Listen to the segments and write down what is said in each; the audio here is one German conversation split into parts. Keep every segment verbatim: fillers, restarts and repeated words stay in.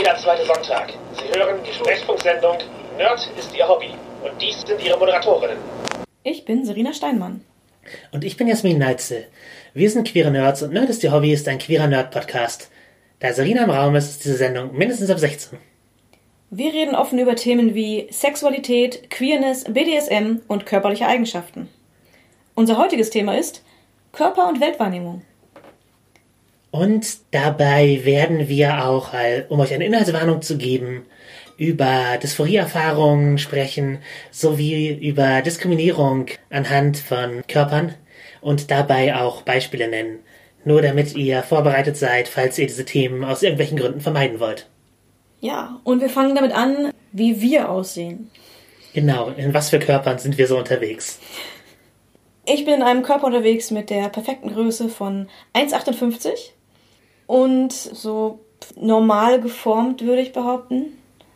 jeder zweite Sonntag. Sie hören die Sprechfunksendung Nerd ist Ihr Hobby. Und dies sind Ihre Moderatorinnen. Ich bin Serena Steinmann. Und ich bin Jasmin Neitzel. Wir sind queere Nerds und Nerd ist Ihr Hobby ist ein queerer Nerd-Podcast. Da Serena im Raum ist, ist diese Sendung mindestens ab sechzehn. Wir reden offen über Themen wie Sexualität, Queerness, B D S M und körperliche Eigenschaften. Unser heutiges Thema ist Körper- und Weltwahrnehmung. Und dabei werden wir auch, um euch eine Inhaltswarnung zu geben, über Dysphorieerfahrungen sprechen, sowie über Diskriminierung anhand von Körpern und dabei auch Beispiele nennen. Nur damit ihr vorbereitet seid, falls ihr diese Themen aus irgendwelchen Gründen vermeiden wollt. Ja, und wir fangen damit an, wie wir aussehen. Genau, in was für Körpern sind wir so unterwegs? Ich bin in einem Körper unterwegs mit der perfekten Größe von eins Komma achtundfünfzig und so normal geformt, würde ich behaupten.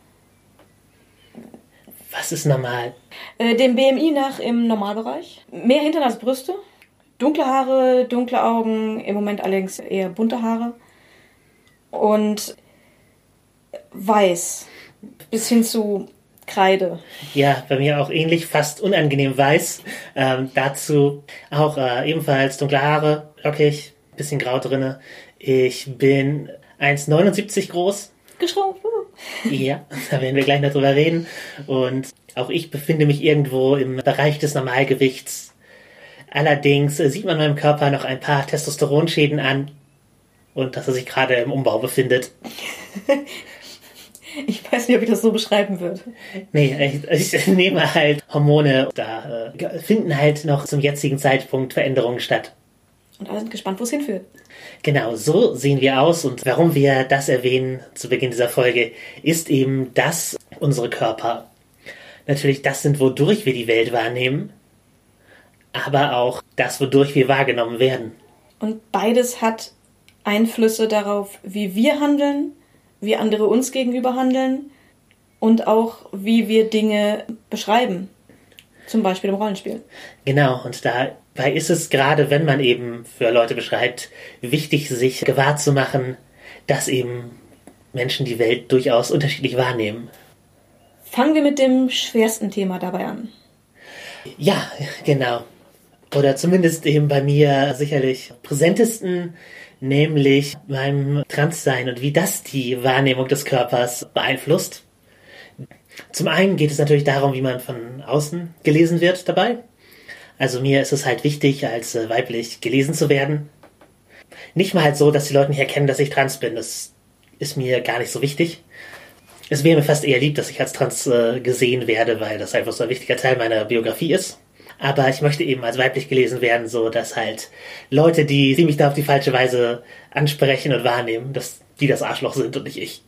Was ist normal? Äh, dem B M I nach im Normalbereich. Mehr Hintern als Brüste. Dunkle Haare, dunkle Augen, im Moment allerdings eher bunte Haare. Und weiß. Bis hin zu Kreide. Ja, bei mir auch ähnlich, fast unangenehm weiß. Ähm, dazu auch äh, ebenfalls dunkle Haare, lockig, bisschen grau drinne. Ich bin eins Komma neunundsiebzig groß. Geschrumpft. Ja, da werden wir gleich noch drüber reden. Und auch ich befinde mich irgendwo im Bereich des Normalgewichts. Allerdings äh, sieht man meinem Körper noch ein paar Testosteronschäden an und dass er sich gerade im Umbau befindet. Ich weiß nicht, ob ich das so beschreiben würde. Nee, ich, ich nehme halt Hormone. Da äh, finden halt noch zum jetzigen Zeitpunkt Veränderungen statt. Und alle sind gespannt, wo es hinführt. Genau, so sehen wir aus. Und warum wir das erwähnen zu Beginn dieser Folge, ist eben, dass unsere Körper natürlich das sind, wodurch wir die Welt wahrnehmen, aber auch das, wodurch wir wahrgenommen werden. Und beides hat Einflüsse darauf, wie wir handeln, wie andere uns gegenüber handeln und auch, wie wir Dinge beschreiben. Zum Beispiel im Rollenspiel. Genau, und dabei ist es gerade, wenn man eben für Leute beschreibt, wichtig, sich gewahr zu machen, dass eben Menschen die Welt durchaus unterschiedlich wahrnehmen. Fangen wir mit dem schwersten Thema dabei an. Ja, genau. Oder zumindest eben bei mir sicherlich präsentesten, nämlich meinem Transsein und wie das die Wahrnehmung des Körpers beeinflusst. Zum einen geht es natürlich darum, wie man von außen gelesen wird dabei. Also mir ist es halt wichtig, als äh, weiblich gelesen zu werden. Nicht mal halt so, dass die Leute nicht erkennen, dass ich trans bin. Das ist mir gar nicht so wichtig. Es wäre mir fast eher lieb, dass ich als trans äh, gesehen werde, weil das einfach so ein wichtiger Teil meiner Biografie ist. Aber ich möchte eben als weiblich gelesen werden, so dass halt Leute, die, die mich da auf die falsche Weise ansprechen und wahrnehmen, dass die das Arschloch sind und nicht ich.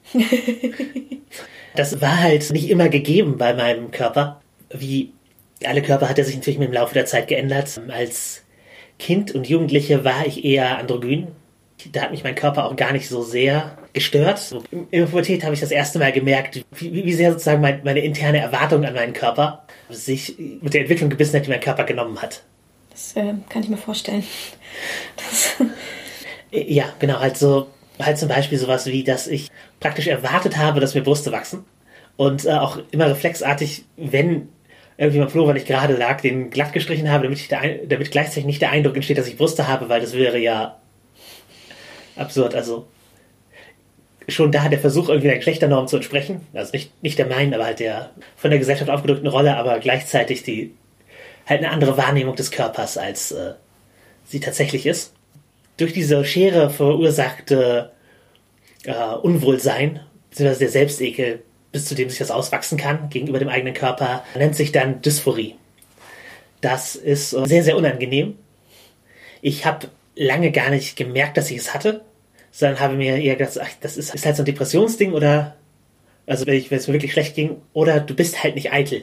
Das war halt nicht immer gegeben bei meinem Körper. Wie alle Körper hat er sich natürlich mit dem Laufe der Zeit geändert. Als Kind und Jugendliche war ich eher androgyn. Da hat mich mein Körper auch gar nicht so sehr gestört. In der Pubertät habe ich das erste Mal gemerkt, wie, wie sehr sozusagen mein, meine interne Erwartung an meinen Körper sich mit der Entwicklung gebissen hat, die mein Körper genommen hat. Das äh, kann ich mir vorstellen. Das ja, genau, halt so, halt zum Beispiel sowas wie, dass ich praktisch erwartet habe, dass mir Brüste wachsen und äh, auch immer reflexartig, wenn irgendwie mein Pullover nicht gerade lag, den glatt gestrichen habe, damit, ich der, damit gleichzeitig nicht der Eindruck entsteht, dass ich Brüste habe, weil das wäre ja absurd. Also schon da der Versuch, irgendwie der Geschlechternorm zu entsprechen, also nicht, nicht der meinen, aber halt der von der Gesellschaft aufgedrückten Rolle, aber gleichzeitig die halt eine andere Wahrnehmung des Körpers, als äh, sie tatsächlich ist. Durch diese Schere verursachte äh, Unwohlsein, beziehungsweise der Selbstekel, bis zu dem sich das auswachsen kann, gegenüber dem eigenen Körper, nennt sich dann Dysphorie. Das ist äh, sehr, sehr unangenehm. Ich habe lange gar nicht gemerkt, dass ich es hatte, sondern habe mir eher gedacht, ach, das ist, ist halt so ein Depressionsding oder, also wenn, ich, wenn es mir wirklich schlecht ging, oder du bist halt nicht eitel.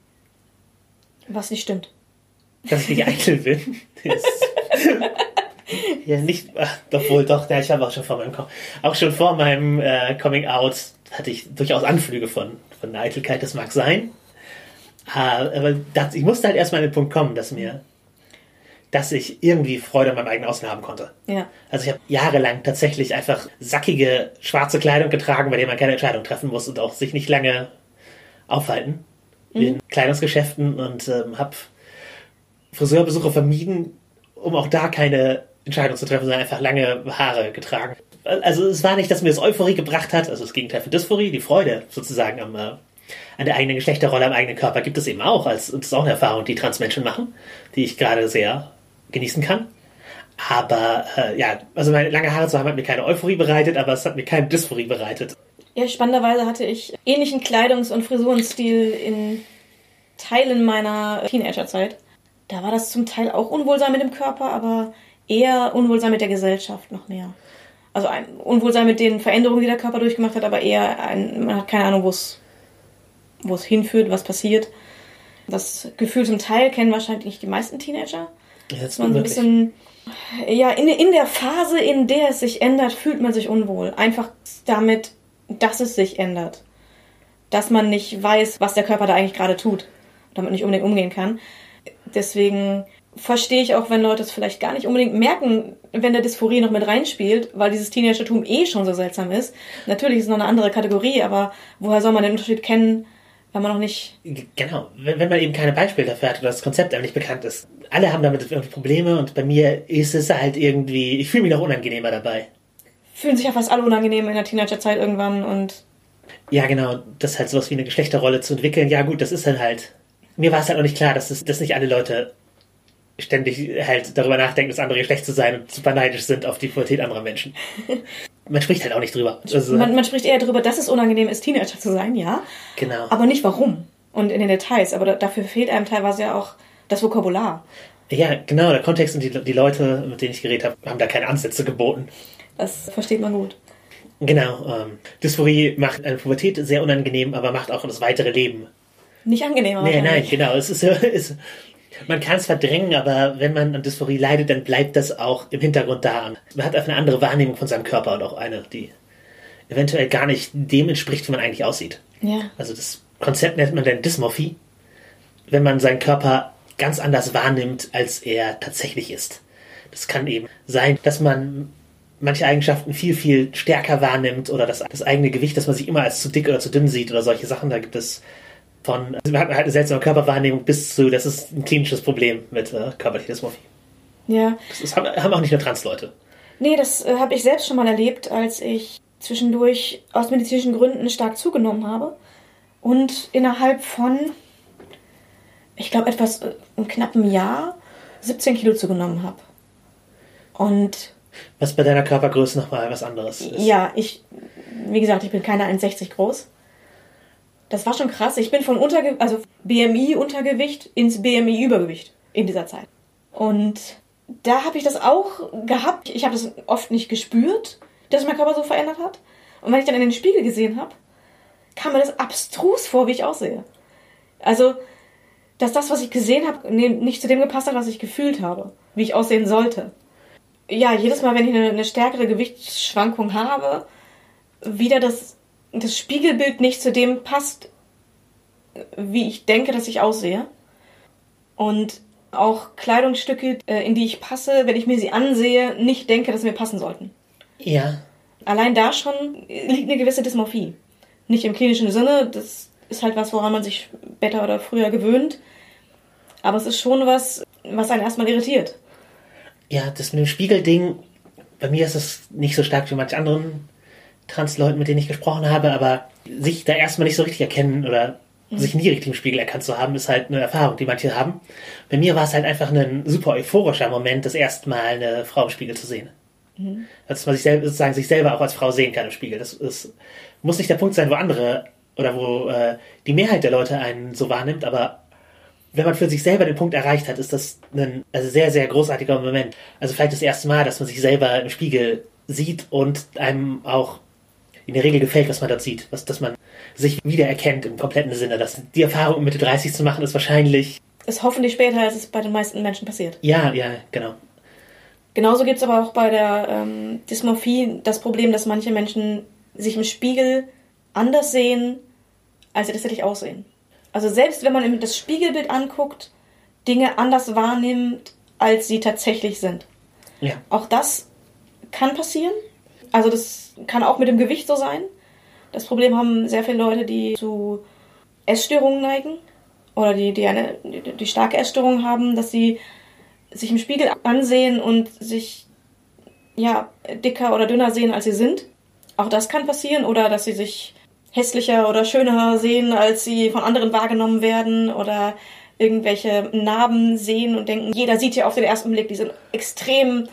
Was nicht stimmt. Dass ich nicht eitel bin. Ja, nicht, ach, doch wohl, doch, ja, ich habe auch schon vor meinem, auch schon vor meinem äh, Coming Out hatte ich durchaus Anflüge von, von Eitelkeit, das mag sein. Aber das, ich musste halt erstmal an den Punkt kommen, dass mir dass ich irgendwie Freude an meinem eigenen Aussehen haben konnte. Ja. Also ich habe jahrelang tatsächlich einfach sackige, schwarze Kleidung getragen, bei der man keine Entscheidung treffen muss und auch sich nicht lange aufhalten mhm. in Kleidungsgeschäften und ähm, habe Friseurbesuche vermieden, um auch da keine Entscheidung zu treffen, sondern einfach lange Haare getragen. Also es war nicht, dass mir das Euphorie gebracht hat, also das Gegenteil von Dysphorie, die Freude sozusagen am, äh, an der eigenen Geschlechterrolle, am eigenen Körper gibt es eben auch, als, und das ist auch eine Erfahrung, die Transmenschen machen, die ich gerade sehr genießen kann. Aber äh, ja, also meine lange Haare zu haben, hat mir keine Euphorie bereitet, aber es hat mir keine Dysphorie bereitet. Ja, spannenderweise hatte ich ähnlichen Kleidungs- und Frisurenstil in Teilen meiner Teenagerzeit. Da war das zum Teil auch Unwohlsein mit dem Körper, aber eher Unwohlsein mit der Gesellschaft noch mehr. Also ein Unwohlsein mit den Veränderungen, die der Körper durchgemacht hat, aber eher ein, man hat keine Ahnung, wo es wo es hinführt, was passiert. Das Gefühl zum Teil kennen wahrscheinlich die meisten Teenager. Ja, das man so ein bisschen, ja, in, in der Phase, in der es sich ändert, fühlt man sich unwohl. Einfach damit, dass es sich ändert. Dass man nicht weiß, was der Körper da eigentlich gerade tut. Damit nicht unbedingt umgehen kann. Deswegen verstehe ich auch, wenn Leute es vielleicht gar nicht unbedingt merken, wenn der Dysphorie noch mit reinspielt, weil dieses Teenagertum eh schon so seltsam ist. Natürlich ist es noch eine andere Kategorie, aber woher soll man den Unterschied kennen, wenn man noch nicht... Genau, wenn, wenn man eben keine Beispiele dafür hat oder das Konzept einem nicht bekannt ist. Alle haben damit irgendwie Probleme und bei mir ist es halt irgendwie, ich fühle mich noch unangenehmer dabei. Fühlen sich ja fast alle unangenehm in der Teenagerzeit irgendwann und... Ja, genau, das halt sowas wie eine Geschlechterrolle zu entwickeln. Ja gut, das ist dann halt... Mir war es halt auch nicht klar, dass, das, dass nicht alle Leute ständig halt darüber nachdenken, das andere Geschlecht zu sein und super neidisch sind auf die Pubertät anderer Menschen. Man spricht halt auch nicht drüber. Also, man, man spricht eher darüber, dass es unangenehm ist, Teenager zu sein, ja. Genau. Aber nicht warum und in den Details. Aber da, dafür fehlt einem teilweise ja auch das Vokabular. Ja, genau, der Kontext und die, die Leute, mit denen ich geredet habe, haben da keine Ansätze geboten. Das versteht man gut. Genau. Ähm, Dysphorie macht eine Pubertät sehr unangenehm, aber macht auch das weitere Leben nicht angenehmer. Nee, nein, genau. Es ist, es, man kann es verdrängen, aber wenn man an Dysphorie leidet, dann bleibt das auch im Hintergrund da. Man hat einfach eine andere Wahrnehmung von seinem Körper und auch eine, die eventuell gar nicht dem entspricht, wie man eigentlich aussieht. Ja. Also das Konzept nennt man dann Dysmorphie, wenn man seinen Körper ganz anders wahrnimmt, als er tatsächlich ist. Das kann eben sein, dass man manche Eigenschaften viel, viel stärker wahrnimmt oder das, das eigene Gewicht, dass man sich immer als zu dick oder zu dünn sieht oder solche Sachen. Da gibt es von, also man hat halt eine seltsame Körperwahrnehmung bis zu, das ist ein klinisches Problem mit äh, körperlicher Dysmorphie. Ja. Das ist, haben, haben auch nicht nur Trans-Leute. Nee, das äh, habe ich selbst schon mal erlebt, als ich zwischendurch aus medizinischen Gründen stark zugenommen habe und innerhalb von, ich glaube, etwas äh, einem knappen Jahr siebzehn Kilo zugenommen habe. Und was bei deiner Körpergröße nochmal was anderes ist. Ja, ich, wie gesagt, ich bin keine eins Komma sechzig groß. Das war schon krass. Ich bin von Unterge- also B M I-Untergewicht ins B M I-Übergewicht in dieser Zeit. Und da habe ich das auch gehabt. Ich habe das oft nicht gespürt, dass sich mein Körper so verändert hat. Und wenn ich dann in den Spiegel gesehen habe, kam mir das abstrus vor, wie ich aussehe. Also, dass das, was ich gesehen habe, nicht zu dem gepasst hat, was ich gefühlt habe, wie ich aussehen sollte. Ja, jedes Mal, wenn ich eine, eine stärkere Gewichtsschwankung habe, wieder das, das Spiegelbild nicht zu dem passt, wie ich denke, dass ich aussehe. Und auch Kleidungsstücke, in die ich passe, wenn ich mir sie ansehe, nicht denke, dass sie mir passen sollten. Ja. Allein da schon liegt eine gewisse Dysmorphie. Nicht im klinischen Sinne, das ist halt was, woran man sich später oder früher gewöhnt. Aber es ist schon was, was einen erstmal irritiert. Ja, das mit dem Spiegelding, bei mir ist es nicht so stark wie manche anderen Trans-Leuten, mit denen ich gesprochen habe, aber sich da erstmal nicht so richtig erkennen oder mhm. sich nie richtig im Spiegel erkannt zu haben, ist halt eine Erfahrung, die manche haben. Bei mir war es halt einfach ein super euphorischer Moment, das erste Mal eine Frau im Spiegel zu sehen. Mhm. Dass man sich selber, sozusagen sich selber auch als Frau sehen kann im Spiegel. Das ist, muss nicht der Punkt sein, wo andere oder wo äh, die Mehrheit der Leute einen so wahrnimmt, aber wenn man für sich selber den Punkt erreicht hat, ist das ein also sehr, sehr großartiger Moment. Also vielleicht das erste Mal, dass man sich selber im Spiegel sieht und einem auch in der Regel gefällt, was man dort sieht. Was, dass man sich wiedererkennt im kompletten Sinne. Dass die Erfahrung um Mitte dreißig zu machen, ist wahrscheinlich... Ist hoffentlich später, als es bei den meisten Menschen passiert. Ja, ja, genau. Genauso gibt es aber auch bei der ähm, Dysmorphie das Problem, dass manche Menschen sich im Spiegel anders sehen, als sie tatsächlich aussehen. Also selbst wenn man das Spiegelbild anguckt, Dinge anders wahrnimmt, als sie tatsächlich sind. Ja. Auch das kann passieren. Also das kann auch mit dem Gewicht so sein. Das Problem haben sehr viele Leute, die zu Essstörungen neigen oder die, die eine die, die starke Essstörung haben, dass sie sich im Spiegel ansehen und sich ja dicker oder dünner sehen, als sie sind. Auch das kann passieren. Oder dass sie sich hässlicher oder schöner sehen, als sie von anderen wahrgenommen werden, oder irgendwelche Narben sehen und denken, jeder sieht ja auf den ersten Blick, die sind extrem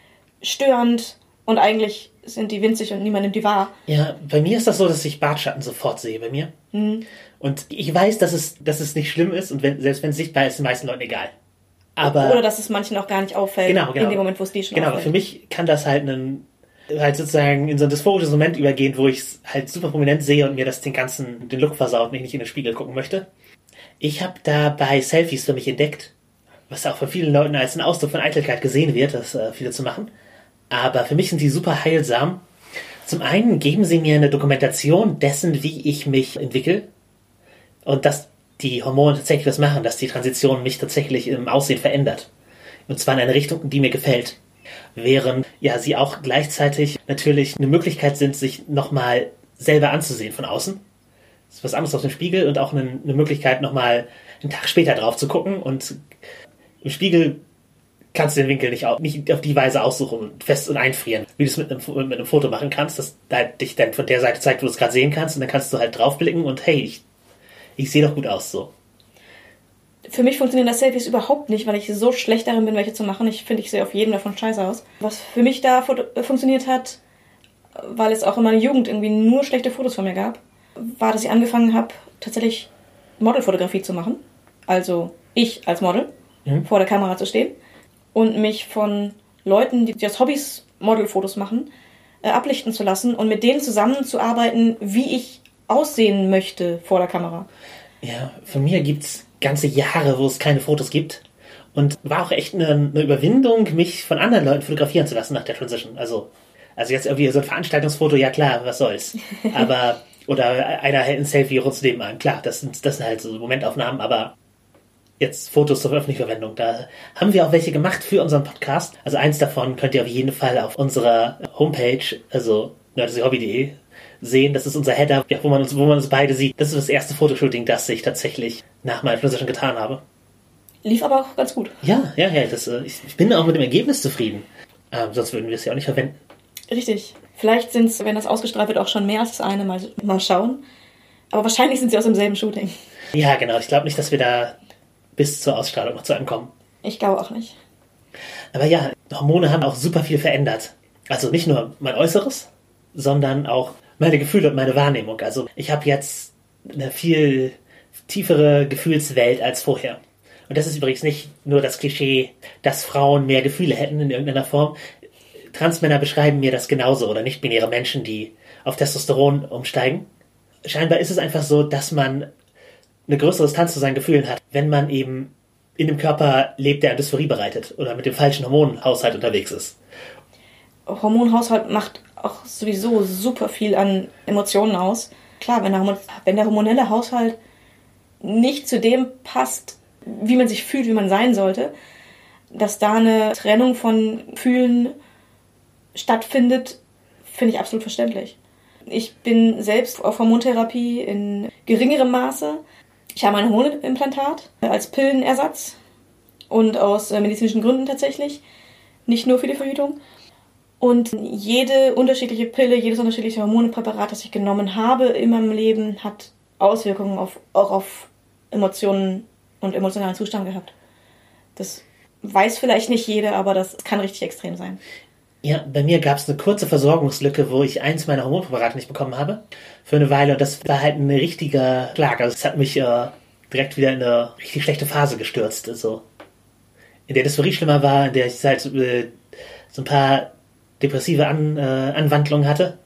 störend und eigentlich sind die winzig und niemand nimmt die wahr. Ja, bei mir ist das so, dass ich Bartschatten sofort sehe bei mir. Mhm. Und ich weiß, dass es, dass es nicht schlimm ist und wenn, selbst wenn es sichtbar ist, ist den meisten Leuten egal. Aber, oder dass es manchen auch gar nicht auffällt, genau, genau. in dem Moment, wo es die schon genau, auffällt. Genau, für mich kann das halt einen, halt sozusagen in so ein dysphorisches Moment übergehen, wo ich es halt super prominent sehe und mir das den ganzen, den Look versaut und ich nicht in den Spiegel gucken möchte. Ich habe dabei Selfies für mich entdeckt, was auch von vielen Leuten als ein Ausdruck von Eitelkeit gesehen wird, das äh, viele zu machen. Aber für mich sind die super heilsam. Zum einen geben sie mir eine Dokumentation dessen, wie ich mich entwickle und dass die Hormone tatsächlich das machen, dass die Transition mich tatsächlich im Aussehen verändert. Und zwar in eine Richtung, die mir gefällt. Während ja sie auch gleichzeitig natürlich eine Möglichkeit sind, sich nochmal selber anzusehen von außen. Das ist was anderes aus dem Spiegel und auch eine, eine Möglichkeit, nochmal einen Tag später drauf zu gucken. Und im Spiegel kannst du den Winkel nicht, auf, nicht auf die Weise aussuchen und fest und einfrieren, wie du es mit einem, mit einem Foto machen kannst, das halt dich dann von der Seite zeigt, wo du es gerade sehen kannst. Und dann kannst du halt draufblicken und hey, ich, ich sehe doch gut aus so. Für mich funktionieren das Selfies überhaupt nicht, weil ich so schlecht darin bin, welche zu machen. Ich finde, ich sehe auf jedem davon scheiße aus. Was für mich da funktioniert hat, weil es auch in meiner Jugend irgendwie nur schlechte Fotos von mir gab, war, dass ich angefangen habe, tatsächlich Modelfotografie zu machen. Also ich als Model mhm. vor der Kamera zu stehen und mich von Leuten, die als Hobbys Modelfotos machen, äh, ablichten zu lassen und mit denen zusammenzuarbeiten, wie ich aussehen möchte vor der Kamera. Ja, von mir gibt's ganze Jahre, wo es keine Fotos gibt. Und war auch echt eine, eine Überwindung, mich von anderen Leuten fotografieren zu lassen nach der Transition. Also, also jetzt irgendwie so ein Veranstaltungsfoto, ja klar, was soll's. Aber, oder einer hält ein Selfie rund nebenan. Klar, das sind, das sind halt so Momentaufnahmen, aber jetzt Fotos zur öffentlichen Verwendung. Da haben wir auch welche gemacht für unseren Podcast. Also eins davon könnt ihr auf jeden Fall auf unserer Homepage, also nerdsy-hobby punkt de, sehen. Das ist unser Header, ja, wo man uns, wo man uns beide sieht. Das ist das erste Fotoshooting, das ich tatsächlich nach meiner Transition getan habe. Lief aber auch ganz gut. Ja, ja, ja. Das, ich, ich bin auch mit dem Ergebnis zufrieden. Ähm, sonst würden wir es ja auch nicht verwenden. Richtig. Vielleicht sind es, wenn das ausgestrahlt wird, auch schon mehr als das eine. Mal, mal schauen. Aber wahrscheinlich sind sie aus demselben Shooting. Ja, genau. Ich glaube nicht, dass wir da bis zur Ausstrahlung noch zu einem kommen. Ich glaube auch nicht. Aber ja, Hormone haben auch super viel verändert. Also nicht nur mein Äußeres, sondern auch meine Gefühle und meine Wahrnehmung. Also ich habe jetzt eine viel tiefere Gefühlswelt als vorher. Und das ist übrigens nicht nur das Klischee, dass Frauen mehr Gefühle hätten in irgendeiner Form. Transmänner beschreiben mir das genauso oder nicht-binäre Menschen, die auf Testosteron umsteigen. Scheinbar ist es einfach so, dass man eine größere Distanz zu seinen Gefühlen hat, wenn man eben in einem Körper lebt, der eine Dysphorie bereitet oder mit dem falschen Hormonhaushalt unterwegs ist. Hormonhaushalt macht auch sowieso super viel an Emotionen aus. Klar, wenn der, wenn der hormonelle Haushalt nicht zu dem passt, wie man sich fühlt, wie man sein sollte, dass da eine Trennung von Gefühlen stattfindet, finde ich absolut verständlich. Ich bin selbst auf Hormontherapie in geringerem Maße. Ich habe ein Hormonimplantat als Pillenersatz und aus medizinischen Gründen tatsächlich, nicht nur für die Verhütung. Und jede unterschiedliche Pille, jedes unterschiedliche Hormonpräparat, das ich genommen habe in meinem Leben, hat Auswirkungen auf, auch auf Emotionen und emotionalen Zustand gehabt. Das weiß vielleicht nicht jeder, aber das kann richtig extrem sein. Ja, bei mir gab es eine kurze Versorgungslücke, wo ich eins meiner Hormonpräparate nicht bekommen habe. Für eine Weile. Und das war halt ein richtiger Schlag. Also es hat mich äh, direkt wieder in eine richtig schlechte Phase gestürzt. Also, in der Dysphorie schlimmer war, in der ich halt äh, so ein paar depressive An, äh, Anwandlungen hatte.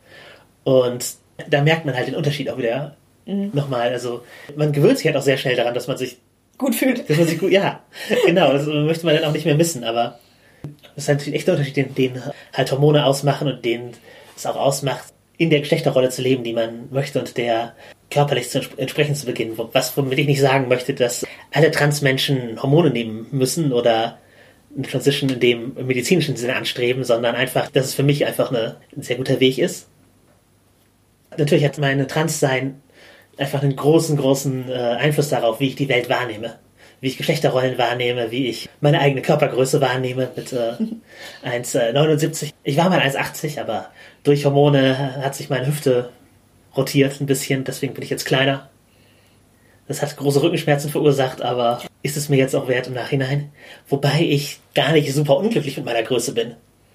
Und da merkt man halt den Unterschied auch wieder mhm. nochmal. Also man gewöhnt sich halt auch sehr schnell daran, dass man sich gut fühlt. Dass man sich gut, ja, genau. Das möchte man dann auch nicht mehr missen. Aber das ist natürlich ein echter Unterschied, den, den halt Hormone ausmachen und den es auch ausmacht, in der Geschlechterrolle zu leben, die man möchte und der körperlich zu entsprechen zu beginnen. Was, womit ich nicht sagen möchte, dass alle Transmenschen Hormone nehmen müssen oder eine Transition in dem medizinischen Sinne anstreben, sondern einfach, dass es für mich einfach eine, ein sehr guter Weg ist. Natürlich hat meine Transsein einfach einen großen, großen äh, Einfluss darauf, wie ich die Welt wahrnehme. Wie ich Geschlechterrollen wahrnehme, wie ich meine eigene Körpergröße wahrnehme mit äh, eins Komma neunundsiebzig. Ich war mal eins Komma achtzig, aber durch Hormone hat sich meine Hüfte rotiert ein bisschen, deswegen bin ich jetzt kleiner. Das hat große Rückenschmerzen verursacht, aber ist es mir jetzt auch wert im Nachhinein. Wobei ich gar nicht super unglücklich mit meiner Größe bin,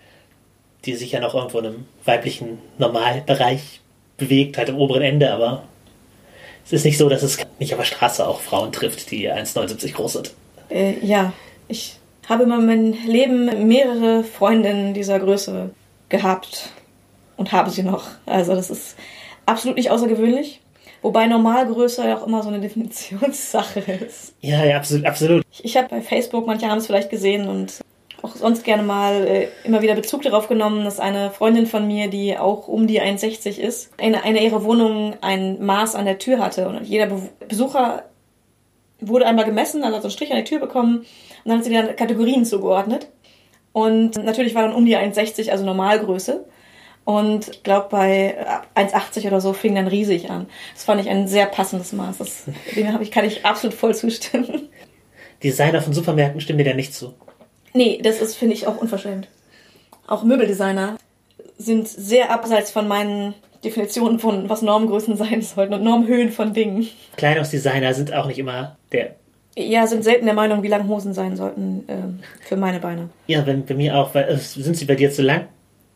die sich ja noch irgendwo in einem weiblichen Normalbereich bewegt, halt am oberen Ende, aber es ist nicht so, dass es nicht auf der Straße auch Frauen trifft, die eins Komma neunundsiebzig groß sind. Äh, ja, ich habe in meinem Leben mehrere Freundinnen dieser Größe gehabt und habe sie noch. Also das ist absolut nicht außergewöhnlich. Wobei Normalgröße ja auch immer so eine Definitionssache ist. Ja, ja, absolut. absolut. Ich, ich habe bei Facebook, manche haben es vielleicht gesehen und auch sonst gerne mal äh, immer wieder Bezug darauf genommen, dass eine Freundin von mir, die auch um die eins Komma sechzig ist, in einer ihrer Wohnungen ein Maß an der Tür hatte. Und jeder Be- Besucher wurde einmal gemessen, also hat so einen Strich an der Tür bekommen und dann hat sie dann Kategorien zugeordnet. Und natürlich war dann um die eins Komma sechzig, also Normalgröße. Und ich glaube, bei eins Komma achtzig oder so fing dann riesig an. Das fand ich ein sehr passendes Maß. Das, dem habe ich, kann ich absolut voll zustimmen. Designer von Supermärkten stimmen dir da nicht zu. Nee, das ist, finde ich, auch unverschämt. Auch Möbeldesigner sind sehr abseits von meinen Definitionen von, was Normgrößen sein sollten und Normhöhen von Dingen. Kleidungsdesigner sind auch nicht immer der... Ja, sind selten der Meinung, wie lang Hosen sein sollten äh, für meine Beine. Ja, bei, bei mir auch. Weil, sind sie bei dir zu lang?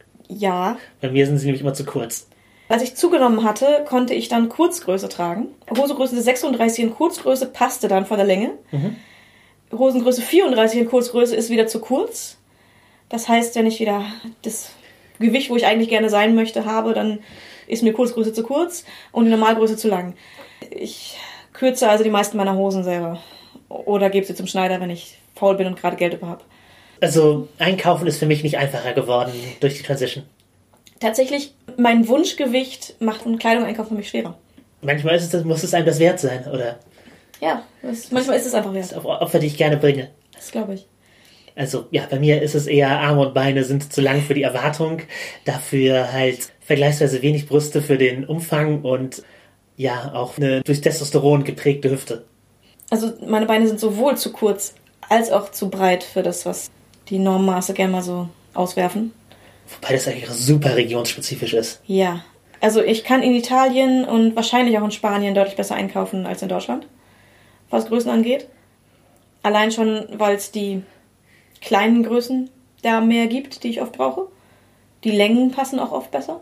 Ja. Bei mir sind sie nämlich immer zu kurz. Als ich zugenommen hatte, konnte ich dann Kurzgröße tragen. Hosengröße sechsunddreißig in Kurzgröße passte dann von der Länge. Mhm. Hosengröße vierunddreißig in Kurzgröße ist wieder zu kurz. Das heißt, wenn ich wieder das Gewicht, wo ich eigentlich gerne sein möchte, habe, dann ist mir Kurzgröße zu kurz und die Normalgröße zu lang. Ich kürze also die meisten meiner Hosen selber. Oder gebe sie zum Schneider, wenn ich faul bin und gerade Geld über habe. Also einkaufen ist für mich nicht einfacher geworden durch die Transition. Tatsächlich, mein Wunschgewicht macht einen Kleidungseinkauf für mich schwerer. Manchmal ist es, muss es einem das wert sein, oder? Ja, das, manchmal ist es einfach wert. Das ist Opfer, die ich gerne bringe. Das glaube ich. Also, ja, bei mir ist es eher, Arme und Beine sind zu lang für die Erwartung. Dafür halt vergleichsweise wenig Brüste für den Umfang und ja, auch eine durch Testosteron geprägte Hüfte. Also, meine Beine sind sowohl zu kurz als auch zu breit für das, was die Normmaße gerne mal so auswerfen. Wobei das eigentlich super regionsspezifisch ist. Ja, also ich kann in Italien und wahrscheinlich auch in Spanien deutlich besser einkaufen als in Deutschland, was Größen angeht. Allein schon, weil es die kleinen Größen da mehr gibt, die ich oft brauche. Die Längen passen auch oft besser.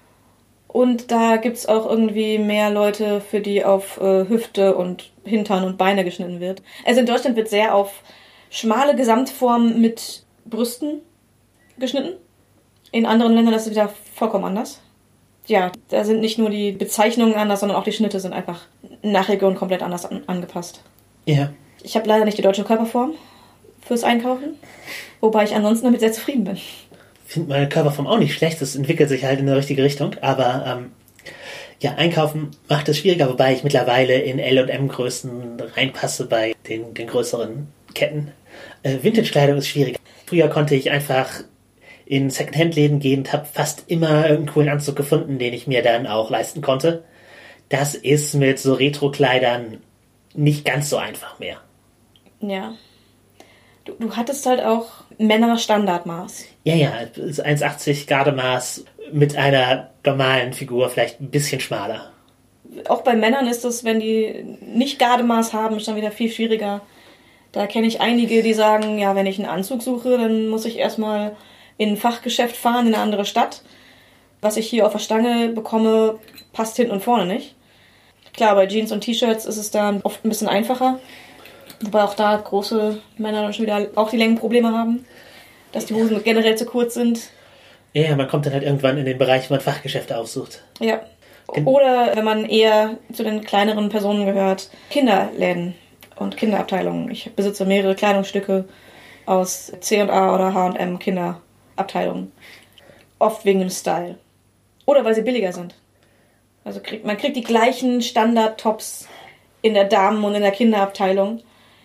Und da gibt es auch irgendwie mehr Leute, für die auf äh, Hüfte und Hintern und Beine geschnitten wird. Also in Deutschland wird sehr auf schmale Gesamtform mit Brüsten geschnitten. In anderen Ländern ist es wieder vollkommen anders. Ja, da sind nicht nur die Bezeichnungen anders, sondern auch die Schnitte sind einfach nach Region komplett anders an, angepasst. Ja. Ich habe leider nicht die deutsche Körperform fürs Einkaufen, wobei ich ansonsten damit sehr zufrieden bin. Ich finde meine Körperform auch nicht schlecht, das entwickelt sich halt in die richtige Richtung, aber ähm, ja, Einkaufen macht es schwieriger, wobei ich mittlerweile in L und M-Größen reinpasse bei den, den größeren Ketten. Äh, Vintage-Kleidung ist schwierig. Früher konnte ich einfach in Secondhand-Läden gehen und habe fast immer irgendeinen coolen Anzug gefunden, den ich mir dann auch leisten konnte. Das ist mit so Retro-Kleidern nicht ganz so einfach mehr. Ja. Du, du hattest halt auch Männer-Standardmaß. Ja, ja, eins Komma achtzig Gardemaß mit einer normalen Figur, vielleicht ein bisschen schmaler. Auch bei Männern ist es, wenn die nicht Gardemaß haben, ist dann wieder viel schwieriger. Da kenne ich einige, die sagen, ja, wenn ich einen Anzug suche, dann muss ich erstmal in ein Fachgeschäft fahren, in eine andere Stadt. Was ich hier auf der Stange bekomme, passt hinten und vorne nicht. Klar, bei Jeans und T-Shirts ist es da oft ein bisschen einfacher. Wobei auch da große Männer dann schon wieder auch die Längenprobleme haben. Dass die Hosen generell zu kurz sind. Ja, man kommt dann halt irgendwann in den Bereich, wo man Fachgeschäfte aufsucht. Ja. Oder wenn man eher zu den kleineren Personen gehört, Kinderläden und Kinderabteilungen. Ich besitze mehrere Kleidungsstücke aus C und A oder H und M Kinderabteilungen. Oft wegen dem Style. Oder weil sie billiger sind. Also kriegt, man kriegt die gleichen Standard-Tops in der Damen- und in der Kinderabteilung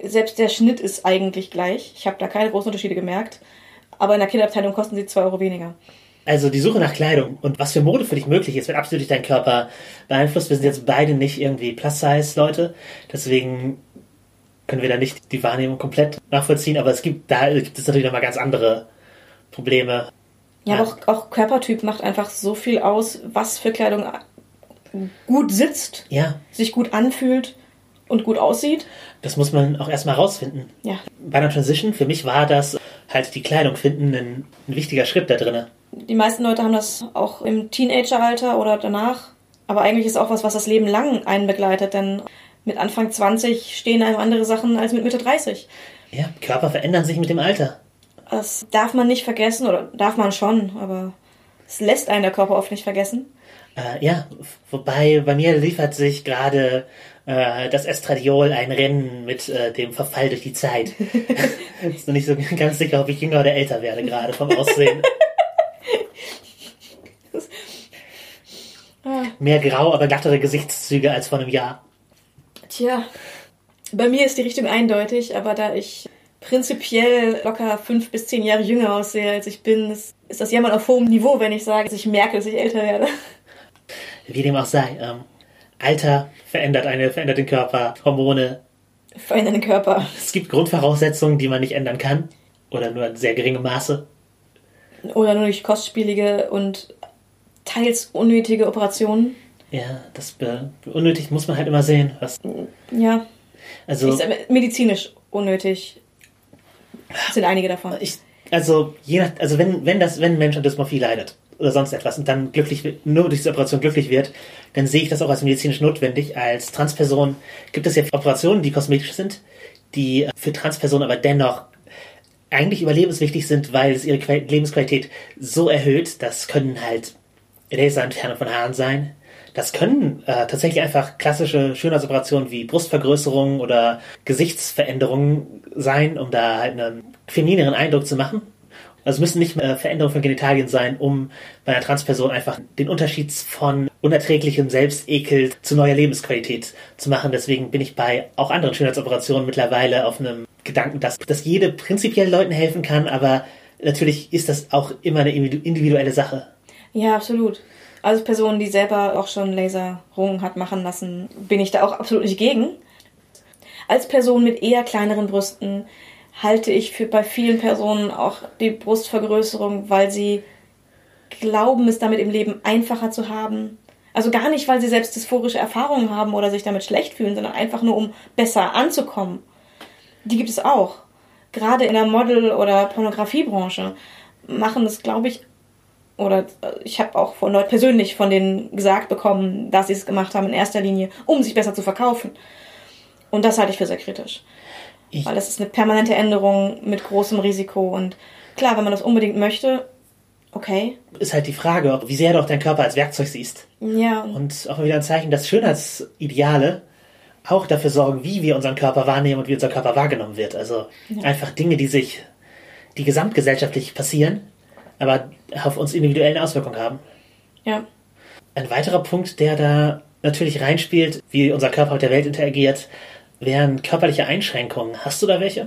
Selbst der Schnitt ist eigentlich gleich. Ich habe da keine großen Unterschiede gemerkt. Aber in der Kinderabteilung kosten sie zwei Euro weniger. Also die Suche nach Kleidung und was für Mode für dich möglich ist, wird absolut durch deinen Körper beeinflusst. Wir sind jetzt beide nicht irgendwie Plus-Size-Leute, deswegen können wir da nicht die Wahrnehmung komplett nachvollziehen, aber es gibt da gibt es natürlich nochmal ganz andere Probleme. Ja, aber auch, auch Körpertyp macht einfach so viel aus, was für Kleidung gut sitzt, ja. sich gut anfühlt und gut aussieht. Das muss man auch erstmal rausfinden. Ja. Bei einer Transition, für mich war das halt die Kleidung finden ein, ein wichtiger Schritt da drin. Die meisten Leute haben das auch im Teenageralter oder danach. Aber eigentlich ist auch was, was das Leben lang einen begleitet. Denn mit Anfang zwanzig stehen einem andere Sachen als mit Mitte dreißig. Ja, Körper verändern sich mit dem Alter. Das darf man nicht vergessen, oder darf man schon, aber es lässt einen der Körper oft nicht vergessen. Äh, ja, wobei bei mir liefert sich gerade äh, das Estradiol ein Rennen mit äh, dem Verfall durch die Zeit. Ist noch nicht so ganz sicher, ob ich jünger oder älter werde, gerade vom Aussehen. Mehr grau, aber glattere Gesichtszüge als vor einem Jahr. Tja, bei mir ist die Richtung eindeutig, aber da ich prinzipiell locker fünf bis zehn Jahre jünger aussehe, als ich bin, ist, ist das Jammern auf hohem Niveau, wenn ich sage, dass ich merke, dass ich älter werde. Wie dem auch sei. Ähm, Alter verändert eine, verändert den Körper, Hormone verändern den Körper. Es gibt Grundvoraussetzungen, die man nicht ändern kann. Oder nur in sehr geringem Maße. Oder nur durch kostspielige und teils unnötige Operationen. Ja, das be- unnötig muss man halt immer sehen. Was, ja. also ich sag, medizinisch unnötig sind einige davon. Ich, also je nach, also wenn wenn das wenn ein Mensch an Dysmorphie leidet oder sonst etwas und dann glücklich wird, nur durch diese Operation glücklich wird, dann sehe ich das auch als medizinisch notwendig. Als Transperson gibt es ja Operationen, die kosmetisch sind, die für Transpersonen aber dennoch eigentlich überlebenswichtig sind, weil es ihre Qual- Lebensqualität so erhöht. Das können halt Laserentfernung von Haaren sein. Das können äh, tatsächlich einfach klassische Schönheitsoperationen wie Brustvergrößerungen oder Gesichtsveränderungen sein, um da halt einen feminineren Eindruck zu machen. Also es müssen nicht mehr Veränderungen von Genitalien sein, um bei einer Transperson einfach den Unterschied von unerträglichem Selbstekel zu neuer Lebensqualität zu machen. Deswegen bin ich bei auch anderen Schönheitsoperationen mittlerweile auf einem Gedanken, dass, dass jede prinzipiell Leuten helfen kann, aber natürlich ist das auch immer eine individuelle Sache. Ja, absolut. Als Person, die selber auch schon Laserungen hat machen lassen, bin ich da auch absolut nicht gegen. Als Person mit eher kleineren Brüsten halte ich für bei vielen Personen auch die Brustvergrößerung, weil sie glauben, es damit im Leben einfacher zu haben. Also gar nicht, weil sie selbst dysphorische Erfahrungen haben oder sich damit schlecht fühlen, sondern einfach nur, um besser anzukommen. Die gibt es auch. Gerade in der Model- oder Pornografiebranche machen das, glaube ich, oder ich habe auch von Leuten persönlich von denen gesagt bekommen, dass sie es gemacht haben in erster Linie, um sich besser zu verkaufen. Und das halte ich für sehr kritisch. Ich Weil das ist eine permanente Änderung mit großem Risiko. Und klar, wenn man das unbedingt möchte, okay. Ist halt die Frage, wie sehr du auch deinen Körper als Werkzeug siehst. Ja. Und auch mal wieder ein Zeichen, dass Schönheitsideale auch dafür sorgen, wie wir unseren Körper wahrnehmen und wie unser Körper wahrgenommen wird. Also ja. Einfach Dinge, die sich, die gesamtgesellschaftlich passieren, aber auf uns individuellen Auswirkungen haben. Ja. Ein weiterer Punkt, der da natürlich reinspielt, wie unser Körper mit der Welt interagiert, wären körperliche Einschränkungen. Hast du da welche?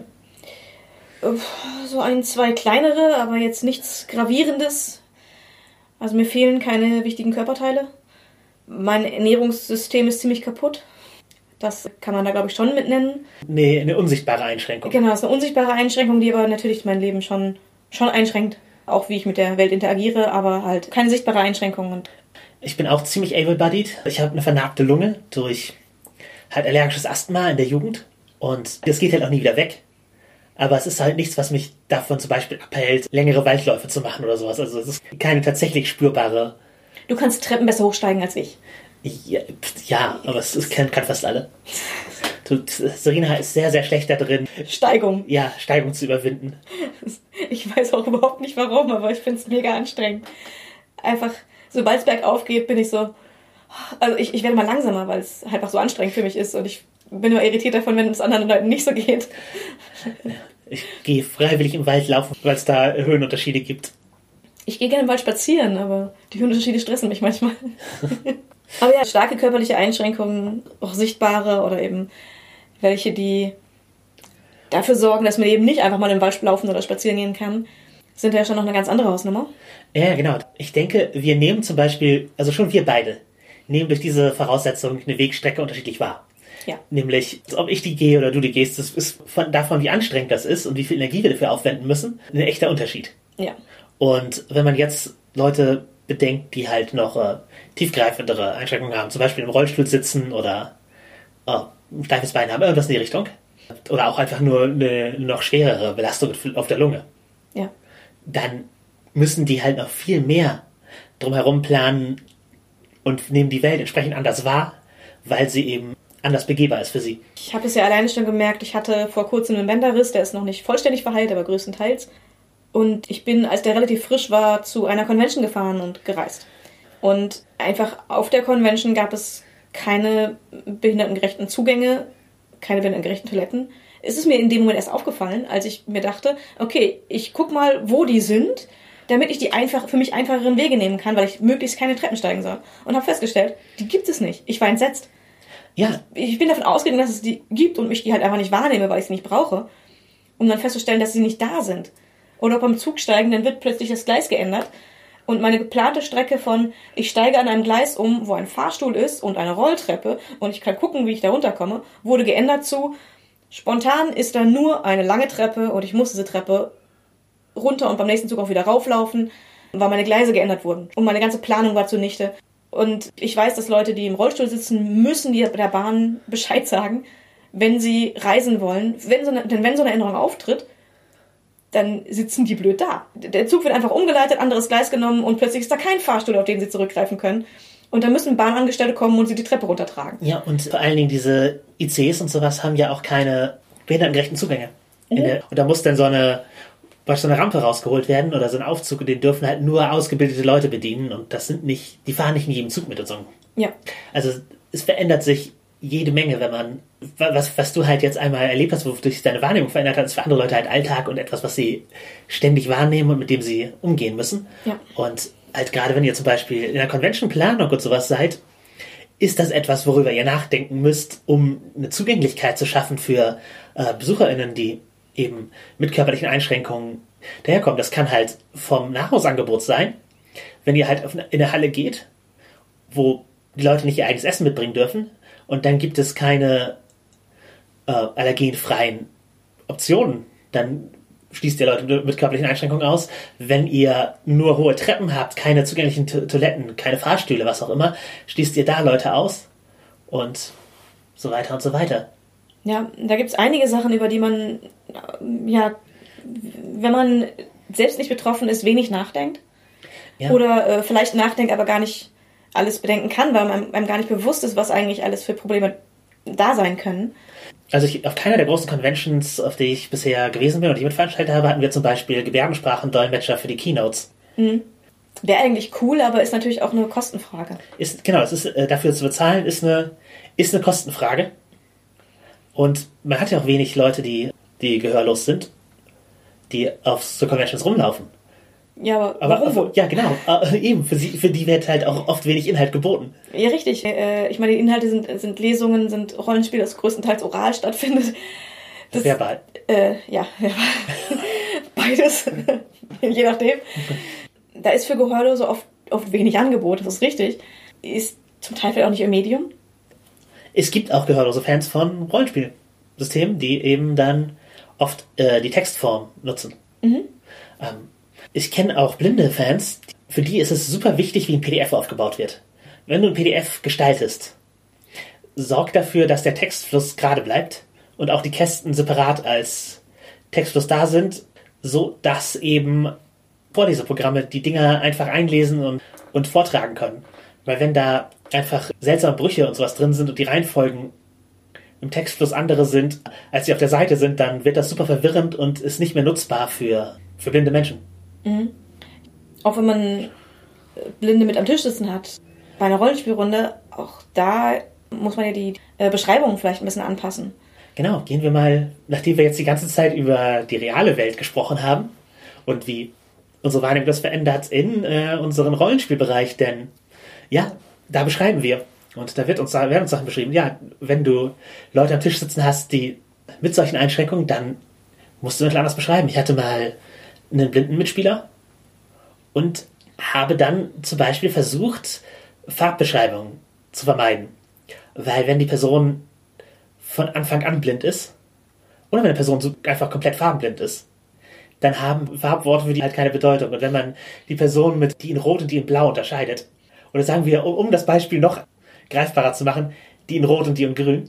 So ein, zwei kleinere, aber jetzt nichts Gravierendes. Also mir fehlen keine wichtigen Körperteile. Mein Ernährungssystem ist ziemlich kaputt. Das kann man da, glaube ich, schon mit nennen. Nee, eine unsichtbare Einschränkung. Genau, das ist eine unsichtbare Einschränkung, die aber natürlich mein Leben schon, schon einschränkt. Auch wie ich mit der Welt interagiere, aber halt keine sichtbare Einschränkung. Ich bin auch ziemlich able-bodied. Ich habe eine vernarbte Lunge durch halt allergisches Asthma in der Jugend. Und das geht halt auch nie wieder weg. Aber es ist halt nichts, was mich davon zum Beispiel abhält, längere Waldläufe zu machen oder sowas. Also es ist keine tatsächlich spürbare... Du kannst Treppen besser hochsteigen als ich. Ja, ja, aber es, es kann, kann fast alle. Du, Serena ist sehr, sehr schlecht da drin. Steigung. Ja, Steigung zu überwinden. Ich weiß auch überhaupt nicht warum, aber ich finde es mega anstrengend. Einfach, sobald es bergauf geht, bin ich so... Also ich, ich werde mal langsamer, weil es einfach so anstrengend für mich ist. Und ich bin nur irritiert davon, wenn es anderen Leuten nicht so geht. Ich gehe freiwillig im Wald laufen, weil es da Höhenunterschiede gibt. Ich gehe gerne im Wald spazieren, aber die Höhenunterschiede stressen mich manchmal. Aber ja, starke körperliche Einschränkungen, auch sichtbare oder eben welche, die dafür sorgen, dass man eben nicht einfach mal im Wald laufen oder spazieren gehen kann, sind ja schon noch eine ganz andere Hausnummer. Ja, genau. Ich denke, wir nehmen zum Beispiel, also schon wir beide, nehmen durch diese Voraussetzung eine Wegstrecke unterschiedlich wahr. Ja. Nämlich, ob ich die gehe oder du die gehst, das ist von, davon, wie anstrengend das ist und wie viel Energie wir dafür aufwenden müssen, ein echter Unterschied. Ja. Und wenn man jetzt Leute bedenkt, die halt noch äh, tiefgreifendere Einschränkungen haben, zum Beispiel im Rollstuhl sitzen oder oh, ein steifes Bein haben, irgendwas in die Richtung, oder auch einfach nur eine noch schwerere Belastung auf der Lunge, Ja. dann müssen die halt noch viel mehr drumherum planen und nehmen die Welt entsprechend anders wahr, weil sie eben anders begehbar ist für sie. Ich habe es ja alleine schon gemerkt, ich hatte vor kurzem einen Bänderriss, der ist noch nicht vollständig verheilt, aber größtenteils. Und ich bin, als der relativ frisch war, zu einer Convention gefahren und gereist. Und einfach auf der Convention gab es keine behindertengerechten Zugänge, keine behindertengerechten Toiletten. Es ist mir in dem Moment erst aufgefallen, als ich mir dachte, okay, ich guck mal, wo die sind, damit ich die einfach für mich einfacheren Wege nehmen kann, weil ich möglichst keine Treppen steigen soll. Und habe festgestellt, die gibt es nicht. Ich war entsetzt. Ja. Ich bin davon ausgegangen, dass es die gibt und ich die halt einfach nicht wahrnehme, weil ich sie nicht brauche. Um dann festzustellen, dass sie nicht da sind. Oder beim Zug steigen, dann wird plötzlich das Gleis geändert. Und meine geplante Strecke von, ich steige an einem Gleis um, wo ein Fahrstuhl ist und eine Rolltreppe und ich kann gucken, wie ich da runterkomme, wurde geändert zu, spontan ist da nur eine lange Treppe und ich muss diese Treppe runter und beim nächsten Zug auch wieder rauflaufen, weil meine Gleise geändert wurden. Und meine ganze Planung war zunichte. Und ich weiß, dass Leute, die im Rollstuhl sitzen, müssen die der Bahn Bescheid sagen, wenn sie reisen wollen. Wenn so eine, denn wenn so eine Änderung auftritt, dann sitzen die blöd da. Der Zug wird einfach umgeleitet, anderes Gleis genommen und plötzlich ist da kein Fahrstuhl, auf den sie zurückgreifen können. Und dann müssen Bahnangestellte kommen und sie die Treppe runtertragen. Ja, und vor allen Dingen diese I Cs und sowas haben ja auch keine behindertengerechten Zugänge. Mhm. Der, und da muss dann so eine, so eine Rampe rausgeholt werden oder so ein Aufzug und den dürfen halt nur ausgebildete Leute bedienen und das sind nicht, die fahren nicht in jedem Zug mit und so. Ja. Also es verändert sich jede Menge, wenn man, was, was du halt jetzt einmal erlebt hast, wodurch sich deine Wahrnehmung verändert hat, ist für andere Leute halt Alltag und etwas, was sie ständig wahrnehmen und mit dem sie umgehen müssen. Ja. Und halt gerade wenn ihr zum Beispiel in der Convention-Planung und sowas seid, ist das etwas, worüber ihr nachdenken müsst, um eine Zugänglichkeit zu schaffen für äh, BesucherInnen, die eben mit körperlichen Einschränkungen daherkommen. Das kann halt vom Nahrungsangebot sein, wenn ihr halt auf eine, in eine Halle geht, wo die Leute nicht ihr eigenes Essen mitbringen dürfen, und dann gibt es keine äh, allergenfreien Optionen. Dann schließt ihr Leute mit körperlichen Einschränkungen aus. Wenn ihr nur hohe Treppen habt, keine zugänglichen to- Toiletten, keine Fahrstühle, was auch immer, schließt ihr da Leute aus und so weiter und so weiter. Ja, da gibt es einige Sachen, über die man, ja, wenn man selbst nicht betroffen ist, wenig nachdenkt. Ja. Oder äh, vielleicht nachdenkt, aber gar nicht alles bedenken kann, weil einem, einem gar nicht bewusst ist, was eigentlich alles für Probleme da sein können. Also ich, auf keiner der großen Conventions, auf die ich bisher gewesen bin und die ich mitveranstaltet habe, hatten wir zum Beispiel Gebärdensprachendolmetscher für die Keynotes. Mhm. Wäre eigentlich cool, aber ist natürlich auch eine Kostenfrage. Ist, genau, es ist, äh, dafür zu bezahlen ist eine, ist eine Kostenfrage. Und man hat ja auch wenig Leute, die, die gehörlos sind, die auf so Conventions rumlaufen. Ja, aber, aber warum? Also, ja, genau. Äh, eben, für, sie, für die wird halt auch oft wenig Inhalt geboten. Ja, richtig. Äh, ich meine, die Inhalte sind, sind Lesungen, sind Rollenspiele, das größtenteils oral stattfindet. Das, verbal. Äh, ja, verbal. Beides. Je nachdem. Da ist für Gehörlose oft, oft wenig Angebot, das ist richtig. Ist zum Teil vielleicht auch nicht ihr Medium. Es gibt auch gehörlose Fans von Rollenspielsystemen, die eben dann oft äh, die Textform nutzen. Mhm. Ähm, Ich kenne auch blinde Fans, für die ist es super wichtig, wie ein P D F aufgebaut wird. Wenn du ein P D F gestaltest, sorg dafür, dass der Textfluss gerade bleibt und auch die Kästen separat als Textfluss da sind, so dass eben Vorleseprogramme die Dinger einfach einlesen und, und vortragen können. Weil wenn da einfach seltsame Brüche und sowas drin sind und die Reihenfolgen im Textfluss andere sind, als sie auf der Seite sind, dann wird das super verwirrend und ist nicht mehr nutzbar für, für blinde Menschen. Mhm. Auch wenn man Blinde mit am Tisch sitzen hat, bei einer Rollenspielrunde, auch da muss man ja die äh, Beschreibungen vielleicht ein bisschen anpassen. Genau, gehen wir mal, nachdem wir jetzt die ganze Zeit über die reale Welt gesprochen haben und wie unsere Wahrnehmung das verändert in äh, unseren Rollenspielbereich, denn ja, da beschreiben wir und da wird uns, werden uns Sachen beschrieben. Ja, wenn du Leute am Tisch sitzen hast, die mit solchen Einschränkungen, dann musst du etwas anders beschreiben. Ich hatte mal einen blinden Mitspieler und habe dann zum Beispiel versucht, Farbbeschreibungen zu vermeiden. Weil wenn die Person von Anfang an blind ist, oder wenn eine Person so einfach komplett farbenblind ist, dann haben Farbworte für die halt keine Bedeutung. Und wenn man die Person mit die in Rot und die in Blau unterscheidet, oder sagen wir, um, um das Beispiel noch greifbarer zu machen, die in Rot und die in Grün,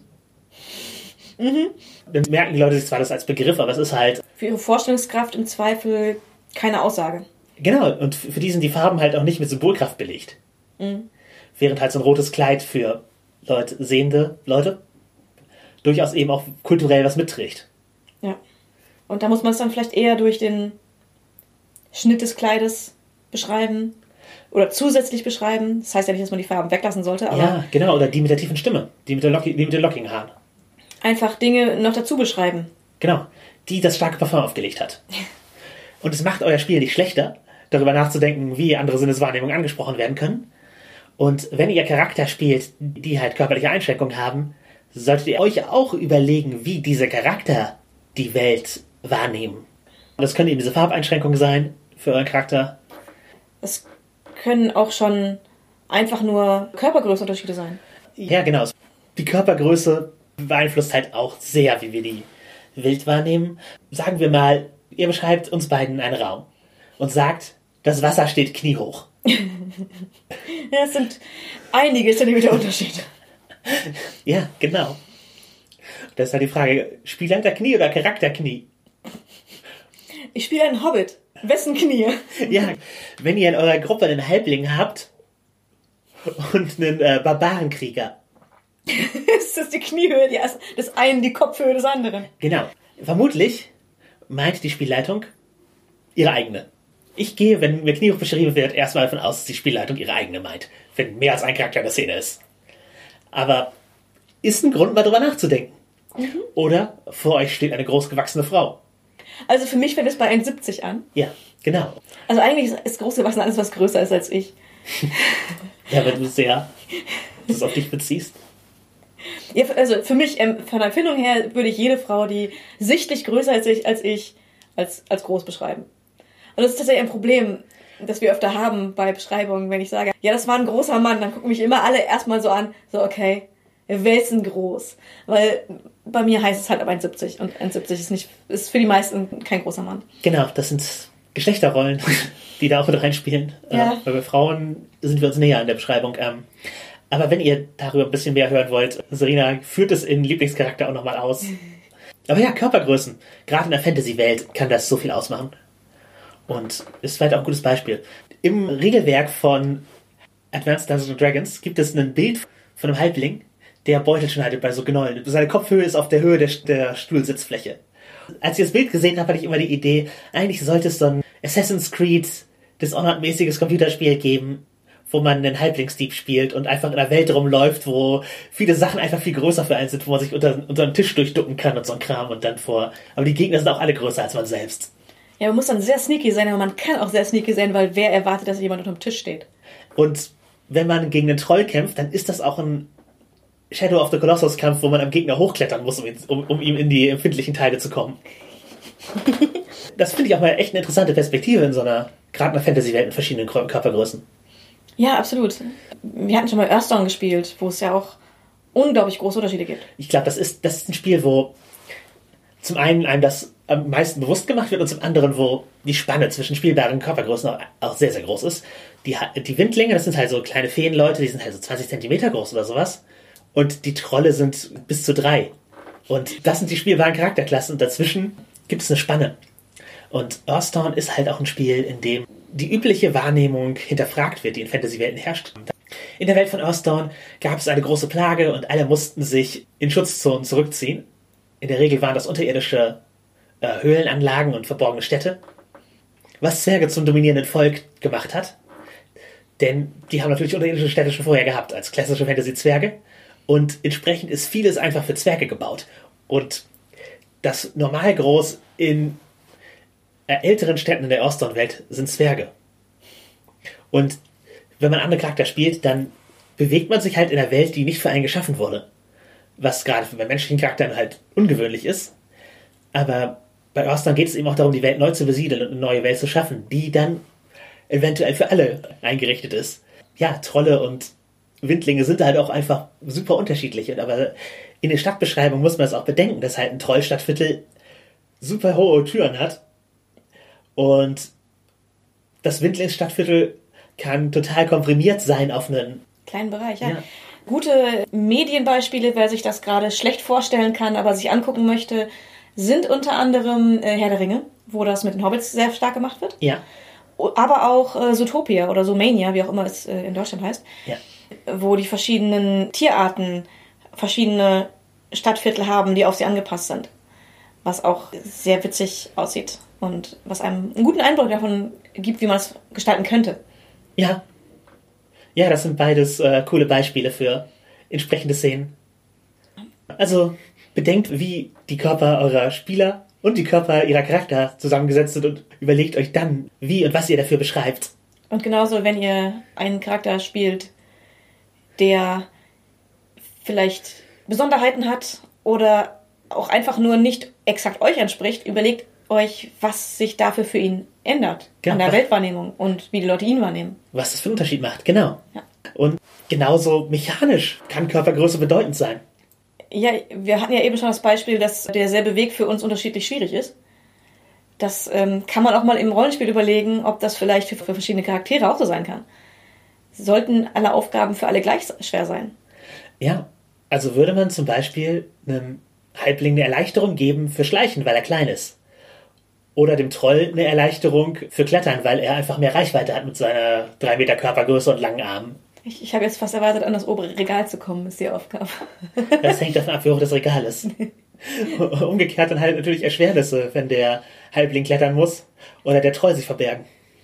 mhm. dann merken die Leute sich zwar das als Begriff, aber es ist halt... Für ihre Vorstellungskraft im Zweifel keine Aussage. Genau, und für die sind die Farben halt auch nicht mit Symbolkraft belegt. Mhm. Während halt so ein rotes Kleid für Leute, sehende Leute durchaus eben auch kulturell was mitträgt. Ja. Und da muss man es dann vielleicht eher durch den Schnitt des Kleides beschreiben oder zusätzlich beschreiben. Das heißt ja nicht, dass man die Farben weglassen sollte, aber... Ja, genau, oder die mit der tiefen Stimme, die mit, der Lock- die mit den lockigen Haaren. Einfach Dinge noch dazu beschreiben. Genau, die das starke Parfum aufgelegt hat. Und es macht euer Spiel nicht schlechter, darüber nachzudenken, wie andere Sinneswahrnehmungen angesprochen werden können. Und wenn ihr Charakter spielt, die halt körperliche Einschränkungen haben, solltet ihr euch auch überlegen, wie diese Charakter die Welt wahrnehmen. Und das können eben diese Farbeinschränkungen sein für euren Charakter. Es können auch schon einfach nur Körpergrößenunterschiede sein. Ja, genau. Die Körpergröße beeinflusst halt auch sehr, wie wir die Welt wahrnehmen. Sagen wir mal, ihr beschreibt uns beiden einen Raum und sagt, das Wasser steht kniehoch. Ja, es sind einige Zentimeter Unterschied. Ja, genau. Das ist halt die Frage, Spielleiterknie oder Charakterknie? Ich spiele einen Hobbit. Wessen Knie? Ja, wenn ihr in eurer Gruppe einen Halbling habt und einen äh, Barbarenkrieger. Ist das die Kniehöhe des einen, die Kopfhöhe des anderen? Genau. Vermutlich meint die Spielleitung ihre eigene. Ich gehe, wenn mir kniehoch beschrieben wird, erstmal davon aus, dass die Spielleitung ihre eigene meint. Wenn mehr als ein Charakter in der Szene ist. Aber ist ein Grund, mal drüber nachzudenken. Mhm. Oder vor euch steht eine großgewachsene Frau. Also für mich fängt es bei eins Komma siebzig an. Ja, genau. Also eigentlich ist großgewachsen alles, was größer ist als ich. Ja, wenn du sehr das auf dich beziehst. Ja, also für mich, von der Empfindung her, würde ich jede Frau, die sichtlich größer ist als ich, als ich, als, als groß beschreiben. Und das ist tatsächlich ein Problem, das wir öfter haben bei Beschreibungen, wenn ich sage, ja, das war ein großer Mann, dann gucken mich immer alle erstmal so an, so, okay, wer ist denn groß? Weil bei mir heißt es halt ab eins Komma siebzig und eins Komma siebzig ist nicht, ist für die meisten kein großer Mann. Genau, das sind Geschlechterrollen, die da auch mit reinspielen. Ja. Äh, weil bei Frauen sind wir uns näher an der Beschreibung. Ähm, aber wenn ihr darüber ein bisschen mehr hören wollt, Serena führt es in Lieblingscharakter auch nochmal aus. Aber ja, Körpergrößen. Gerade in der Fantasy-Welt kann das so viel ausmachen. Und ist vielleicht auch ein gutes Beispiel. Im Regelwerk von Advanced Dungeons and Dragons gibt es ein Bild von einem Halbling, der Beutel schneidet bei so Gnollen. Seine Kopfhöhe ist auf der Höhe der, der Stuhlsitzfläche. Als ich das Bild gesehen habe, hatte ich immer die Idee, eigentlich sollte es so ein Assassin's Creed Dishonored-mäßiges Computerspiel geben, wo man einen Halblingsdieb spielt und einfach in einer Welt rumläuft, wo viele Sachen einfach viel größer für einen sind, wo man sich unter, unter einen Tisch durchducken kann und so ein Kram und dann vor... Aber die Gegner sind auch alle größer als man selbst. Ja, man muss dann sehr sneaky sein, aber man kann auch sehr sneaky sein, weil wer erwartet, dass jemand unter dem Tisch steht? Und wenn man gegen einen Troll kämpft, dann ist das auch ein Shadow of the Colossus Kampf, wo man am Gegner hochklettern muss, um, ihn, um, um ihm in die empfindlichen Teile zu kommen. Das finde ich auch mal echt eine interessante Perspektive in so einer, gerade in einer Fantasy-Welt mit verschiedenen Körpergrößen. Ja, absolut. Wir hatten schon mal Earthdawn gespielt, wo es ja auch unglaublich große Unterschiede gibt. Ich glaube, das ist, das ist ein Spiel, wo zum einen einem das am meisten bewusst gemacht wird und zum anderen, wo die Spanne zwischen spielbaren Körpergrößen auch, auch sehr, sehr groß ist. Die, die Windlinge, das sind halt so kleine Feenleute, die sind halt so zwanzig Zentimeter groß oder sowas. Und die Trolle sind bis zu drei. Und das sind die spielbaren Charakterklassen und dazwischen gibt es eine Spanne. Und Earthdawn ist halt auch ein Spiel, in dem die übliche Wahrnehmung hinterfragt wird, die in Fantasy-Welten herrscht. In der Welt von Earthdawn gab es eine große Plage und alle mussten sich in Schutzzonen zurückziehen. In der Regel waren das unterirdische äh, Höhlenanlagen und verborgene Städte, was Zwerge zum dominierenden Volk gemacht hat. Denn die haben natürlich unterirdische Städte schon vorher gehabt, als klassische Fantasy-Zwerge. Und entsprechend ist vieles einfach für Zwerge gebaut. Und das Normalgroß in älteren Städten in der Earthdawn-Welt sind Zwerge. Und wenn man andere Charakter spielt, dann bewegt man sich halt in einer Welt, die nicht für einen geschaffen wurde. was gerade bei menschlichen Charakteren halt ungewöhnlich ist. Aber bei Austern geht es eben auch darum, die Welt neu zu besiedeln und eine neue Welt zu schaffen, die dann eventuell für alle eingerichtet ist. Ja, Trolle und Windlinge sind halt auch einfach super unterschiedlich. Aber in der Stadtbeschreibung muss man das auch bedenken, dass halt ein Trollstadtviertel super hohe Türen hat. Und das Windlingsstadtviertel kann total komprimiert sein auf einen kleinen Bereich, ja. ja. Gute Medienbeispiele, wer sich das gerade schlecht vorstellen kann, aber sich angucken möchte, sind unter anderem äh, Herr der Ringe, wo das mit den Hobbits sehr stark gemacht wird. Ja. Aber auch äh, Zootopia oder Zoomania, wie auch immer es äh, in Deutschland heißt. Ja. Wo die verschiedenen Tierarten verschiedene Stadtviertel haben, die auf sie angepasst sind. Was auch sehr witzig aussieht und was einem einen guten Eindruck davon gibt, wie man es gestalten könnte. Ja. Ja, das sind beides äh, coole Beispiele für entsprechende Szenen. Also bedenkt, wie die Körper eurer Spieler und die Körper ihrer Charakter zusammengesetzt sind und überlegt euch dann, wie und was ihr dafür beschreibt. Und genauso, wenn ihr einen Charakter spielt, der vielleicht Besonderheiten hat oder auch einfach nur nicht exakt euch entspricht, überlegt euch, was sich dafür für ihn ändert Ja, an der was- Weltwahrnehmung und wie die Leute ihn wahrnehmen. Was das für einen Unterschied macht, genau. Ja. Und genauso mechanisch kann Körpergröße bedeutend sein. Ja, wir hatten ja eben schon das Beispiel, dass derselbe Weg für uns unterschiedlich schwierig ist. Das ähm, kann man auch mal im Rollenspiel überlegen, ob das vielleicht für, für verschiedene Charaktere auch so sein kann. Sollten alle Aufgaben für alle gleich schwer sein? Ja, also würde man zum Beispiel einem Halbling eine Erleichterung geben für Schleichen, weil er klein ist. Oder dem Troll eine Erleichterung für Klettern, weil er einfach mehr Reichweite hat mit seiner drei Meter Körpergröße und langen Armen. Ich, ich habe jetzt fast erwartet, an das obere Regal zu kommen, ist die Aufgabe. Das hängt davon ab, wie hoch das Regal ist. Umgekehrt dann halt natürlich Erschwernisse, wenn der Halbling klettern muss oder der Troll sich verbergen.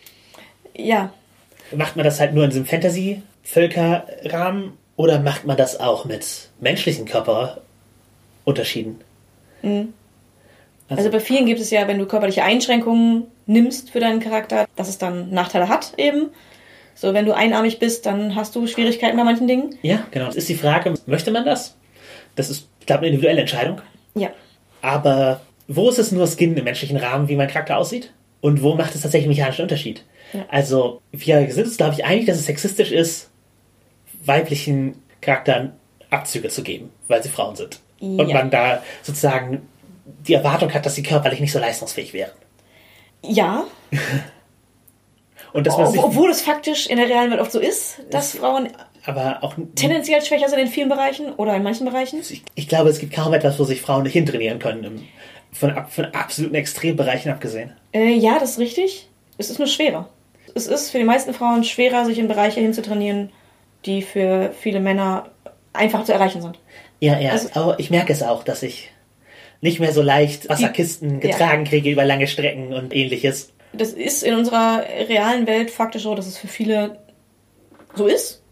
Ja, Macht man das halt nur in diesem Fantasy-Völkerrahmen oder macht man das auch mit menschlichen Körperunterschieden? Mhm. Also bei vielen gibt es ja, wenn du körperliche Einschränkungen nimmst für deinen Charakter, dass es dann Nachteile hat eben. So, wenn du einarmig bist, dann hast du Schwierigkeiten bei manchen Dingen. Ja, genau. Das ist die Frage, möchte man das? Das ist, ich glaube, eine individuelle Entscheidung. Ja. Aber wo ist es nur Skin im menschlichen Rahmen, wie mein Charakter aussieht? Und wo macht es tatsächlich einen mechanischen Unterschied? Ja. Also, wir sind uns, glaube ich, einig, dass es sexistisch ist, weiblichen Charakteren Abzüge zu geben, weil sie Frauen sind. Und Ja. man da sozusagen die Erwartung hat, dass sie körperlich nicht so leistungsfähig wären. Ja, Und dass man ob, sich, obwohl es faktisch in der realen Welt oft so ist, dass Frauen aber auch, tendenziell schwächer sind in vielen Bereichen oder in manchen Bereichen. ich, ich glaube, es gibt kaum etwas, wo sich Frauen nicht hintrainieren können, im, von, ab- von absoluten Extrembereichen abgesehen. Äh, ja, das ist richtig. Es ist nur schwerer. Es ist für die meisten Frauen schwerer, sich in Bereiche hinzutrainieren, die für viele Männer einfach zu erreichen sind. Ja, ja, Also- aber ich merke es auch, dass ich nicht mehr so leicht Wasserkisten Die- getragen kriege über lange Strecken und ähnliches. Das ist in unserer realen Welt faktisch so, dass es für viele so ist.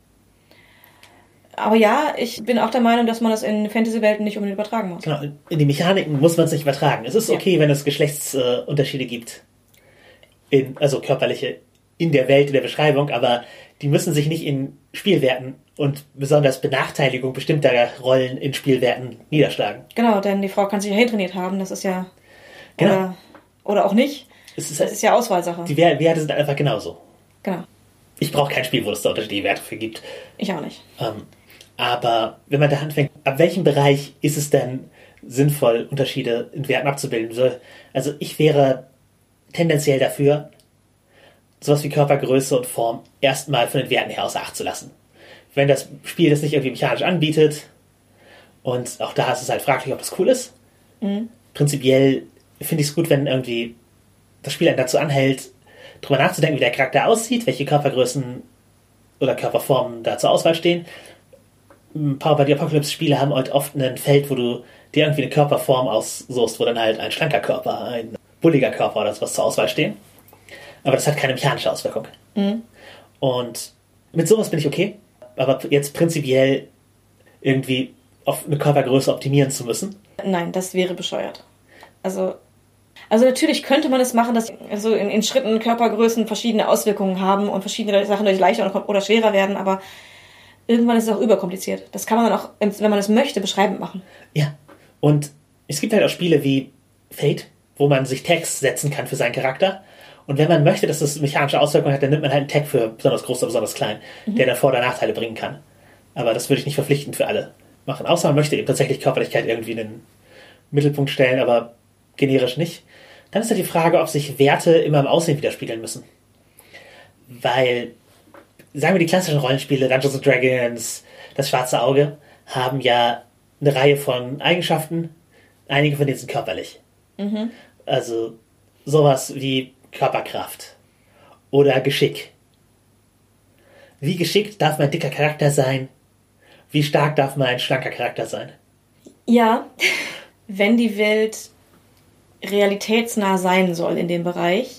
Aber ja, ich bin auch der Meinung, dass man das in Fantasy-Welten nicht unbedingt übertragen muss. Genau, in die Mechaniken muss man es nicht übertragen. Es ist Ja. okay, wenn es Geschlechtsunterschiede gibt. In, also körperliche in der Welt, in der Beschreibung, aber die müssen sich nicht in Spielwerten und besonders Benachteiligung bestimmter Rollen in Spielwerten niederschlagen. Genau, denn die Frau kann sich ja hintrainiert haben, das ist ja... Genau. Oder, oder auch nicht. Es ist, Das ist ja Auswahlsache. die Wer- Werte sind einfach genauso. Genau. Ich brauche kein Spiel, wo es da unterschiedliche Werte für gibt. Ich auch nicht. Ähm, aber wenn man da anfängt, ab welchem Bereich ist es denn sinnvoll, Unterschiede in Werten abzubilden? So, also ich wäre tendenziell dafür, sowas wie Körpergröße und Form erstmal von den Werten her außer Acht zu lassen. Wenn das Spiel das nicht irgendwie mechanisch anbietet, und auch da ist es halt fraglich, ob das cool ist. Mhm. Prinzipiell finde ich es gut, wenn irgendwie das Spiel einen dazu anhält, drüber nachzudenken, wie der Charakter aussieht, welche Körpergrößen oder Körperformen da zur Auswahl stehen. Power by the Apocalypse-Spiele haben halt oft ein Feld, wo du dir irgendwie eine Körperform aussuchst, wo dann halt ein schlanker Körper, ein bulliger Körper oder sowas zur Auswahl stehen. Aber das hat keine mechanische Auswirkung. Mhm. Und mit sowas bin ich okay. Aber jetzt prinzipiell irgendwie auf eine Körpergröße optimieren zu müssen. Nein, das wäre bescheuert. Also, also natürlich könnte man es machen, dass also in, in Schritten Körpergrößen verschiedene Auswirkungen haben und verschiedene Sachen durch leichter oder schwerer werden, aber irgendwann ist es auch überkompliziert. Das kann man dann auch, wenn man es möchte, beschreibend machen. Ja, und es gibt halt auch Spiele wie Fate, wo man sich Tags setzen kann für seinen Charakter. Und wenn man möchte, dass das mechanische Auswirkungen hat, dann nimmt man halt einen Tag für besonders groß oder besonders klein, mhm. der dann Vor- oder Nachteile bringen kann. Aber das würde ich nicht verpflichtend für alle machen. Außer man möchte eben tatsächlich Körperlichkeit irgendwie in den Mittelpunkt stellen, aber generisch nicht. Dann ist ja die Frage, ob sich Werte immer im Aussehen widerspiegeln müssen. Weil, sagen wir, die klassischen Rollenspiele, Dungeons and Dragons, das Schwarze Auge, haben ja eine Reihe von Eigenschaften. Einige von denen sind körperlich. Mhm. Also sowas wie Körperkraft oder Geschick. Wie geschickt darf mein dicker Charakter sein? Wie stark darf mein schlanker Charakter sein? Ja, wenn die Welt realitätsnah sein soll in dem Bereich,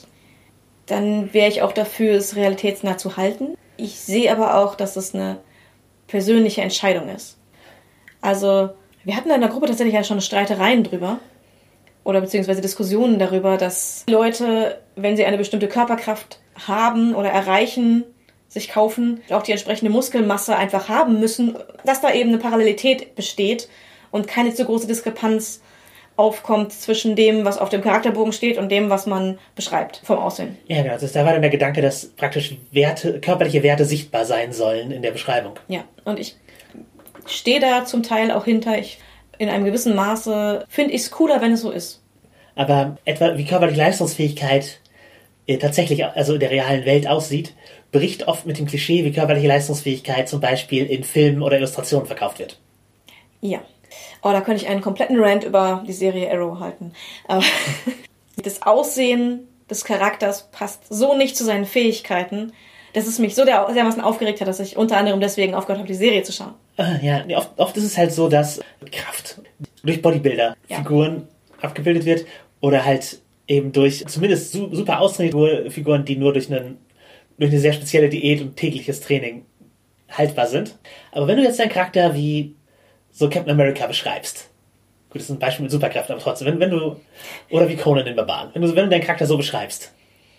dann wäre ich auch dafür, es realitätsnah zu halten. Ich sehe aber auch, dass es eine persönliche Entscheidung ist. Also, wir hatten da in der Gruppe tatsächlich ja schon Streitereien drüber. Oder beziehungsweise Diskussionen darüber, dass Leute, wenn sie eine bestimmte Körperkraft haben oder erreichen, sich kaufen, auch die entsprechende Muskelmasse einfach haben müssen, dass da eben eine Parallelität besteht und keine zu große Diskrepanz aufkommt zwischen dem, was auf dem Charakterbogen steht und dem, was man beschreibt vom Aussehen. Ja, genau. Da war dann der Gedanke, dass praktisch Werte, körperliche Werte sichtbar sein sollen in der Beschreibung. Ja, und ich stehe da zum Teil auch hinter. Ich in einem gewissen Maße finde ich es cooler, wenn es so ist. Aber etwa wie körperliche Leistungsfähigkeit äh, tatsächlich, also in der realen Welt aussieht, bricht oft mit dem Klischee, wie körperliche Leistungsfähigkeit zum Beispiel in Filmen oder Illustrationen verkauft wird. Ja. Oh, da könnte ich einen kompletten Rant über die Serie Arrow halten. Aber das Aussehen des Charakters passt so nicht zu seinen Fähigkeiten, dass es mich so dermaßen aufgeregt hat, dass ich unter anderem deswegen aufgehört habe, die Serie zu schauen. Ja, oft, oft ist es halt so, dass Kraft durch Bodybuilder-Figuren ja. abgebildet wird oder halt eben durch zumindest super austrainierte Figuren, die nur durch, einen, durch eine sehr spezielle Diät und tägliches Training haltbar sind. Aber wenn du jetzt deinen Charakter wie so Captain America beschreibst, gut, das ist ein Beispiel mit Superkräften, aber trotzdem, wenn, wenn du, oder wie Conan den Barbaren, wenn du, wenn du deinen Charakter so beschreibst,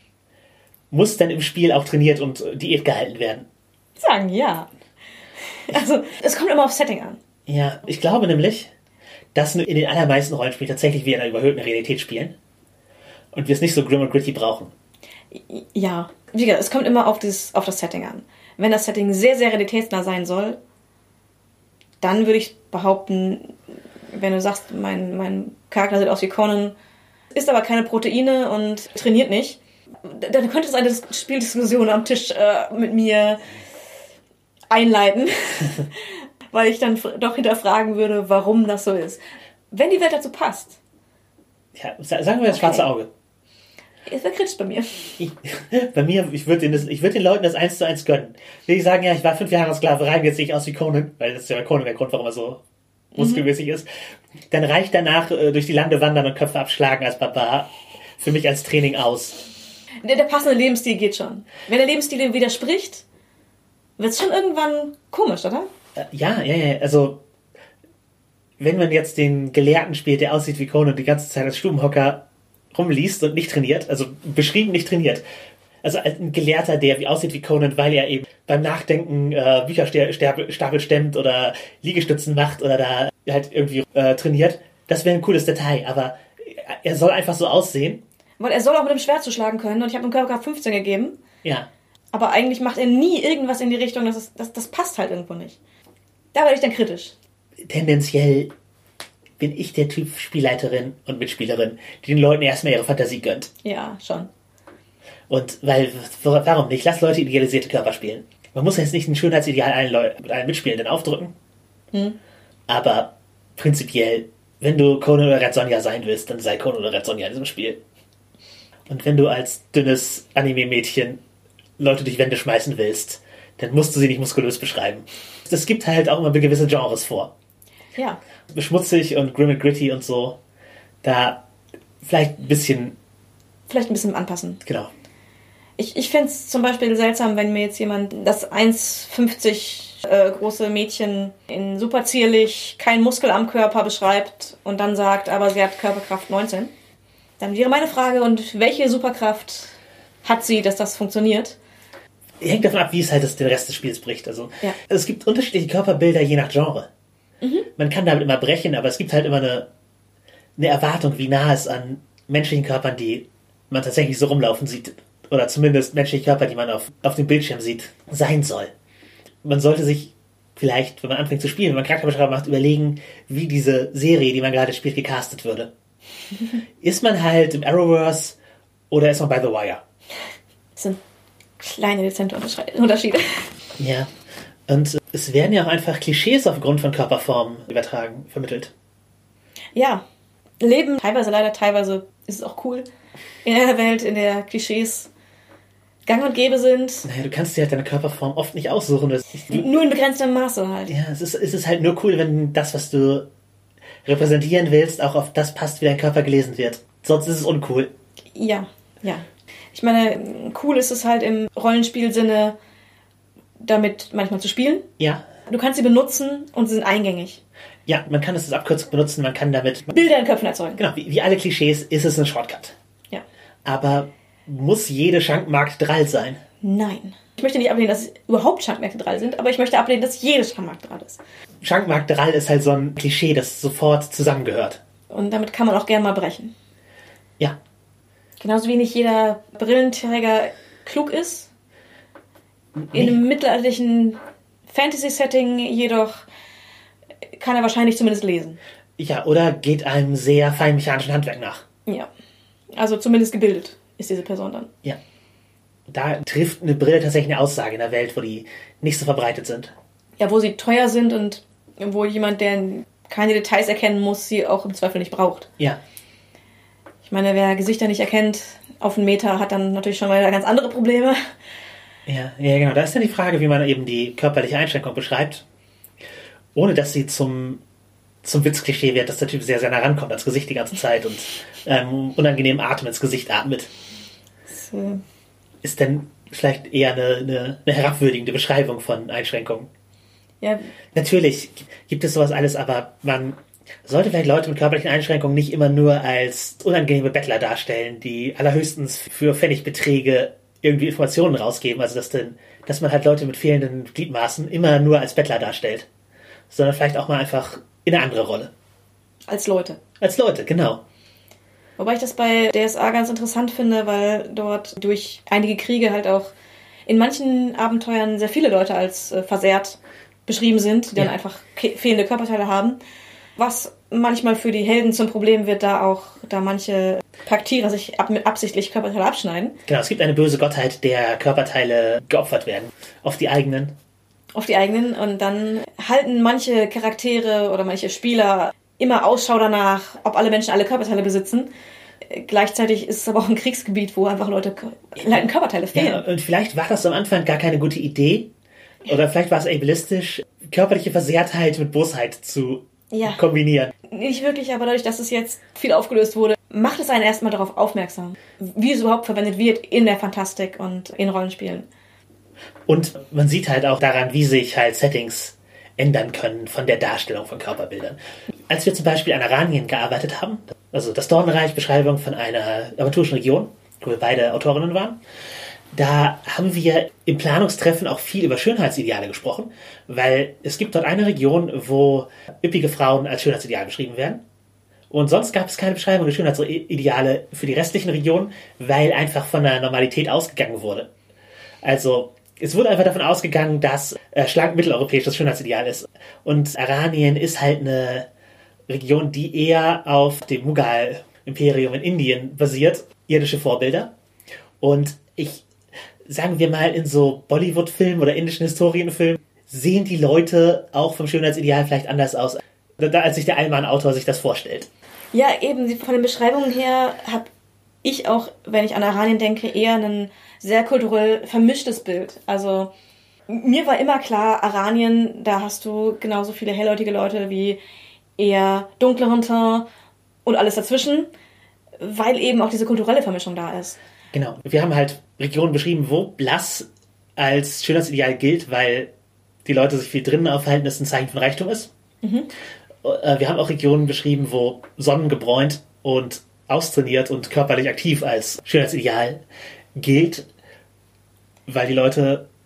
muss dann im Spiel auch trainiert und Diät gehalten werden? Sagen ja. Also, es kommt immer auf Setting an. Ja, ich glaube nämlich, dass in den allermeisten Rollenspielen tatsächlich wir in einer überhöhten Realität spielen und wir es nicht so grim und gritty brauchen. Ja, wie gesagt, es kommt immer auf das, auf das Setting an. Wenn das Setting sehr, sehr realitätsnah sein soll, dann würde ich behaupten, wenn du sagst, mein, mein Charakter sieht aus wie Conan, isst aber keine Proteine und trainiert nicht, dann könnte es eine Spieldiskussion am Tisch äh, mit mir einleiten, weil ich dann doch hinterfragen würde, warum das so ist. Wenn die Welt dazu passt. Ja, sagen wir das okay. Schwarze Auge. Es wäre kritisch bei mir. Ich, bei mir, ich würde den, würd den Leuten das eins zu eins gönnen. Will ich sagen, ja, ich war fünf Jahre in Sklaverei, jetzt sehe ich aus wie Conan, weil das ist ja bei Conan der Grund, warum er so muskelmäßig mhm. ist. Dann reicht danach äh, durch die Lande wandern und Köpfe abschlagen als Barbar für mich als Training aus. Der, der passende Lebensstil geht schon. Wenn der Lebensstil dem widerspricht, wird es schon irgendwann komisch, oder? Äh, ja, ja, ja. Also, wenn man jetzt den Gelehrten spielt, der aussieht wie Conan, die ganze Zeit als Stubenhocker rumliest und nicht trainiert, also beschrieben nicht trainiert. Also ein Gelehrter, der wie aussieht wie Conan, weil er eben beim Nachdenken äh, Bücherstapel stemmt oder Liegestützen macht oder da halt irgendwie äh, trainiert. Das wäre ein cooles Detail, aber er soll einfach so aussehen. Weil er soll auch mit dem Schwert zuschlagen können und ich habe ihm Körperkraft fünfzehn gegeben. Ja. Aber eigentlich macht er nie irgendwas in die Richtung, das, ist, das, das passt halt irgendwo nicht. Da werde ich dann kritisch. Tendenziell bin ich der Typ Spielleiterin und Mitspielerin, die den Leuten erstmal ihre Fantasie gönnt. Ja, schon. Und weil, warum nicht? Lass Leute idealisierte Körper spielen. Man muss jetzt nicht ein Schönheitsideal allen, Leuten, allen Mitspielenden aufdrücken. Hm. Aber prinzipiell, wenn du Conan oder Red Sonja sein willst, dann sei Conan oder Red Sonja in diesem Spiel. Und wenn du als dünnes Anime-Mädchen Leute durch Wände schmeißen willst, dann musst du sie nicht muskulös beschreiben. Es gibt halt auch immer gewisse Genres vor. Ja. Beschmutzig und grim and gritty und so. Da vielleicht ein bisschen... Vielleicht ein bisschen anpassen. Genau. Ich, ich fände es zum Beispiel seltsam, wenn mir jetzt jemand das eins fünfzig äh, große Mädchen in super zierlich, kein Muskel am Körper beschreibt und dann sagt, aber sie hat Körperkraft neunzehn. Dann wäre meine Frage, und welche Superkraft hat sie, dass das funktioniert? hängt davon ab, wie es halt das, den Rest des Spiels bricht. Also Ja. es gibt unterschiedliche Körperbilder je nach Genre. Mhm. Man kann damit immer brechen, aber es gibt halt immer eine, eine Erwartung, wie nah es an menschlichen Körpern, die man tatsächlich so rumlaufen sieht, oder zumindest menschliche Körper, die man auf, auf dem Bildschirm sieht, sein soll. Man sollte sich vielleicht, wenn man anfängt zu spielen, wenn man Charakterbeschreibung macht, überlegen, wie diese Serie, die man gerade spielt, gecastet würde. Ist man halt im Arrowverse oder ist man bei The Wire? Das sind kleine, dezente Unterschiede. Ja. Und es werden ja auch einfach Klischees aufgrund von Körperformen übertragen, vermittelt. Ja, Leben teilweise leider, teilweise ist es auch cool in einer Welt, in der Klischees gang und gäbe sind. Naja, du kannst dir halt deine Körperform oft nicht aussuchen. Das ist, Nur in begrenztem Maße halt. ja, es ist, es ist halt nur cool, wenn das, was du repräsentieren willst, auch auf das passt, wie dein Körper gelesen wird. Sonst ist es uncool. Ja, ja. Ich meine, cool ist es halt im Rollenspielsinne, damit manchmal zu spielen. Ja. Du kannst sie benutzen und sie sind eingängig. Ja, man kann es als Abkürzung benutzen, man kann damit... Bilder in Köpfen erzeugen. Genau, wie, wie alle Klischees ist es ein Shortcut. Ja. Aber muss jede Schankmarkt Drall sein? Nein. Ich möchte nicht ablehnen, dass überhaupt Schankmärkte Drall sind, aber ich möchte ablehnen, dass jede Schankmarkt Drall ist. Schankmarkt Drall ist halt so ein Klischee, das sofort zusammengehört. Und damit kann man auch gerne mal brechen. Ja. Genauso wie nicht jeder Brillenträger klug ist. In einem mittelalterlichen Fantasy-Setting jedoch kann er wahrscheinlich zumindest lesen. Ja, oder geht einem sehr feinmechanischen Handwerk nach. Ja. Also zumindest gebildet ist diese Person dann. Ja. Da trifft eine Brille tatsächlich eine Aussage in der Welt, wo die nicht so verbreitet sind. Ja, wo sie teuer sind und wo jemand, der keine Details erkennen muss, sie auch im Zweifel nicht braucht. Ja. Ich meine, wer Gesichter nicht erkennt auf einen Meter, hat dann natürlich schon mal ganz andere Probleme. Ja, ja, genau. Da ist dann die Frage, wie man eben die körperliche Einschränkung beschreibt, ohne dass sie zum, zum Witzklischee wird, dass der Typ sehr, sehr nah rankommt ans Gesicht die ganze Zeit und ähm, unangenehm Atem ins Gesicht atmet. Das, äh, Ist denn vielleicht eher eine, eine, eine herabwürdigende Beschreibung von Einschränkungen? ja, Natürlich gibt es sowas alles, aber man sollte vielleicht Leute mit körperlichen Einschränkungen nicht immer nur als unangenehme Bettler darstellen, die allerhöchstens für Pfennigbeträge irgendwie Informationen rausgeben. Also dass, denn, dass man halt Leute mit fehlenden Gliedmaßen immer nur als Bettler darstellt. Sondern vielleicht auch mal einfach in eine andere Rolle. als Leute. Als Leute, genau. Wobei ich das bei D S A ganz interessant finde, weil dort durch einige Kriege halt auch in manchen Abenteuern sehr viele Leute als äh, versehrt beschrieben sind, die dann Ja. einfach ke- fehlende Körperteile haben. Was manchmal für die Helden zum Problem wird, da auch, da manche Charaktere sich ab, mit absichtlich Körperteile abschneiden. Genau, es gibt eine böse Gottheit, der Körperteile geopfert werden. Auf die eigenen. Auf die eigenen. Und dann halten manche Charaktere oder manche Spieler immer Ausschau danach, ob alle Menschen alle Körperteile besitzen. Äh, Gleichzeitig ist es aber auch ein Kriegsgebiet, wo einfach Leute leiten Körperteile fehlen. Ja, und vielleicht war das am Anfang gar keine gute Idee. Oder vielleicht war es ableistisch, körperliche Versehrtheit mit Bosheit zu Ja. kombinieren. Nicht wirklich, aber dadurch, dass es jetzt viel aufgelöst wurde, macht es einen erstmal darauf aufmerksam, wie es überhaupt verwendet wird in der Fantastik und in Rollenspielen. Und man sieht halt auch daran, wie sich halt Settings ändern können von der Darstellung von Körperbildern. Als wir zum Beispiel an Aranien gearbeitet haben, also das Dornenreich, Beschreibung von einer aventurischen Region, wo wir beide Autorinnen waren, da haben wir im Planungstreffen auch viel über Schönheitsideale gesprochen, weil es gibt dort eine Region, wo üppige Frauen als Schönheitsideal beschrieben werden. Und sonst gab es keine Beschreibung der Schönheitsideale für die restlichen Regionen, weil einfach von der Normalität ausgegangen wurde. Also es wurde einfach davon ausgegangen, dass äh, schlank mitteleuropäisch das Schönheitsideal ist. Und Aranien ist halt eine Region, die eher auf dem Mughal-Imperium in Indien basiert, irdische Vorbilder. Und ich, sagen wir mal, in so Bollywood-Filmen oder indischen Historienfilmen sehen die Leute auch vom Schönheitsideal vielleicht anders aus, als sich der Allmann-Autor sich das vorstellt. Ja, eben, von den Beschreibungen her habe ich auch, wenn ich an Aranien denke, eher ein sehr kulturell vermischtes Bild. Also mir war immer klar, Aranien, da hast du genauso viele hellhäutige Leute wie eher dunkleren Teint und alles dazwischen, weil eben auch diese kulturelle Vermischung da ist. Genau. Wir haben halt Regionen beschrieben, wo blass als Schönheitsideal gilt, weil die Leute sich viel drinnen aufhalten, das ein Zeichen von Reichtum ist. Mhm. Wir haben auch Regionen beschrieben, wo sonnengebräunt und austrainiert und körperlich aktiv als Schönheitsideal gilt, weil die Leute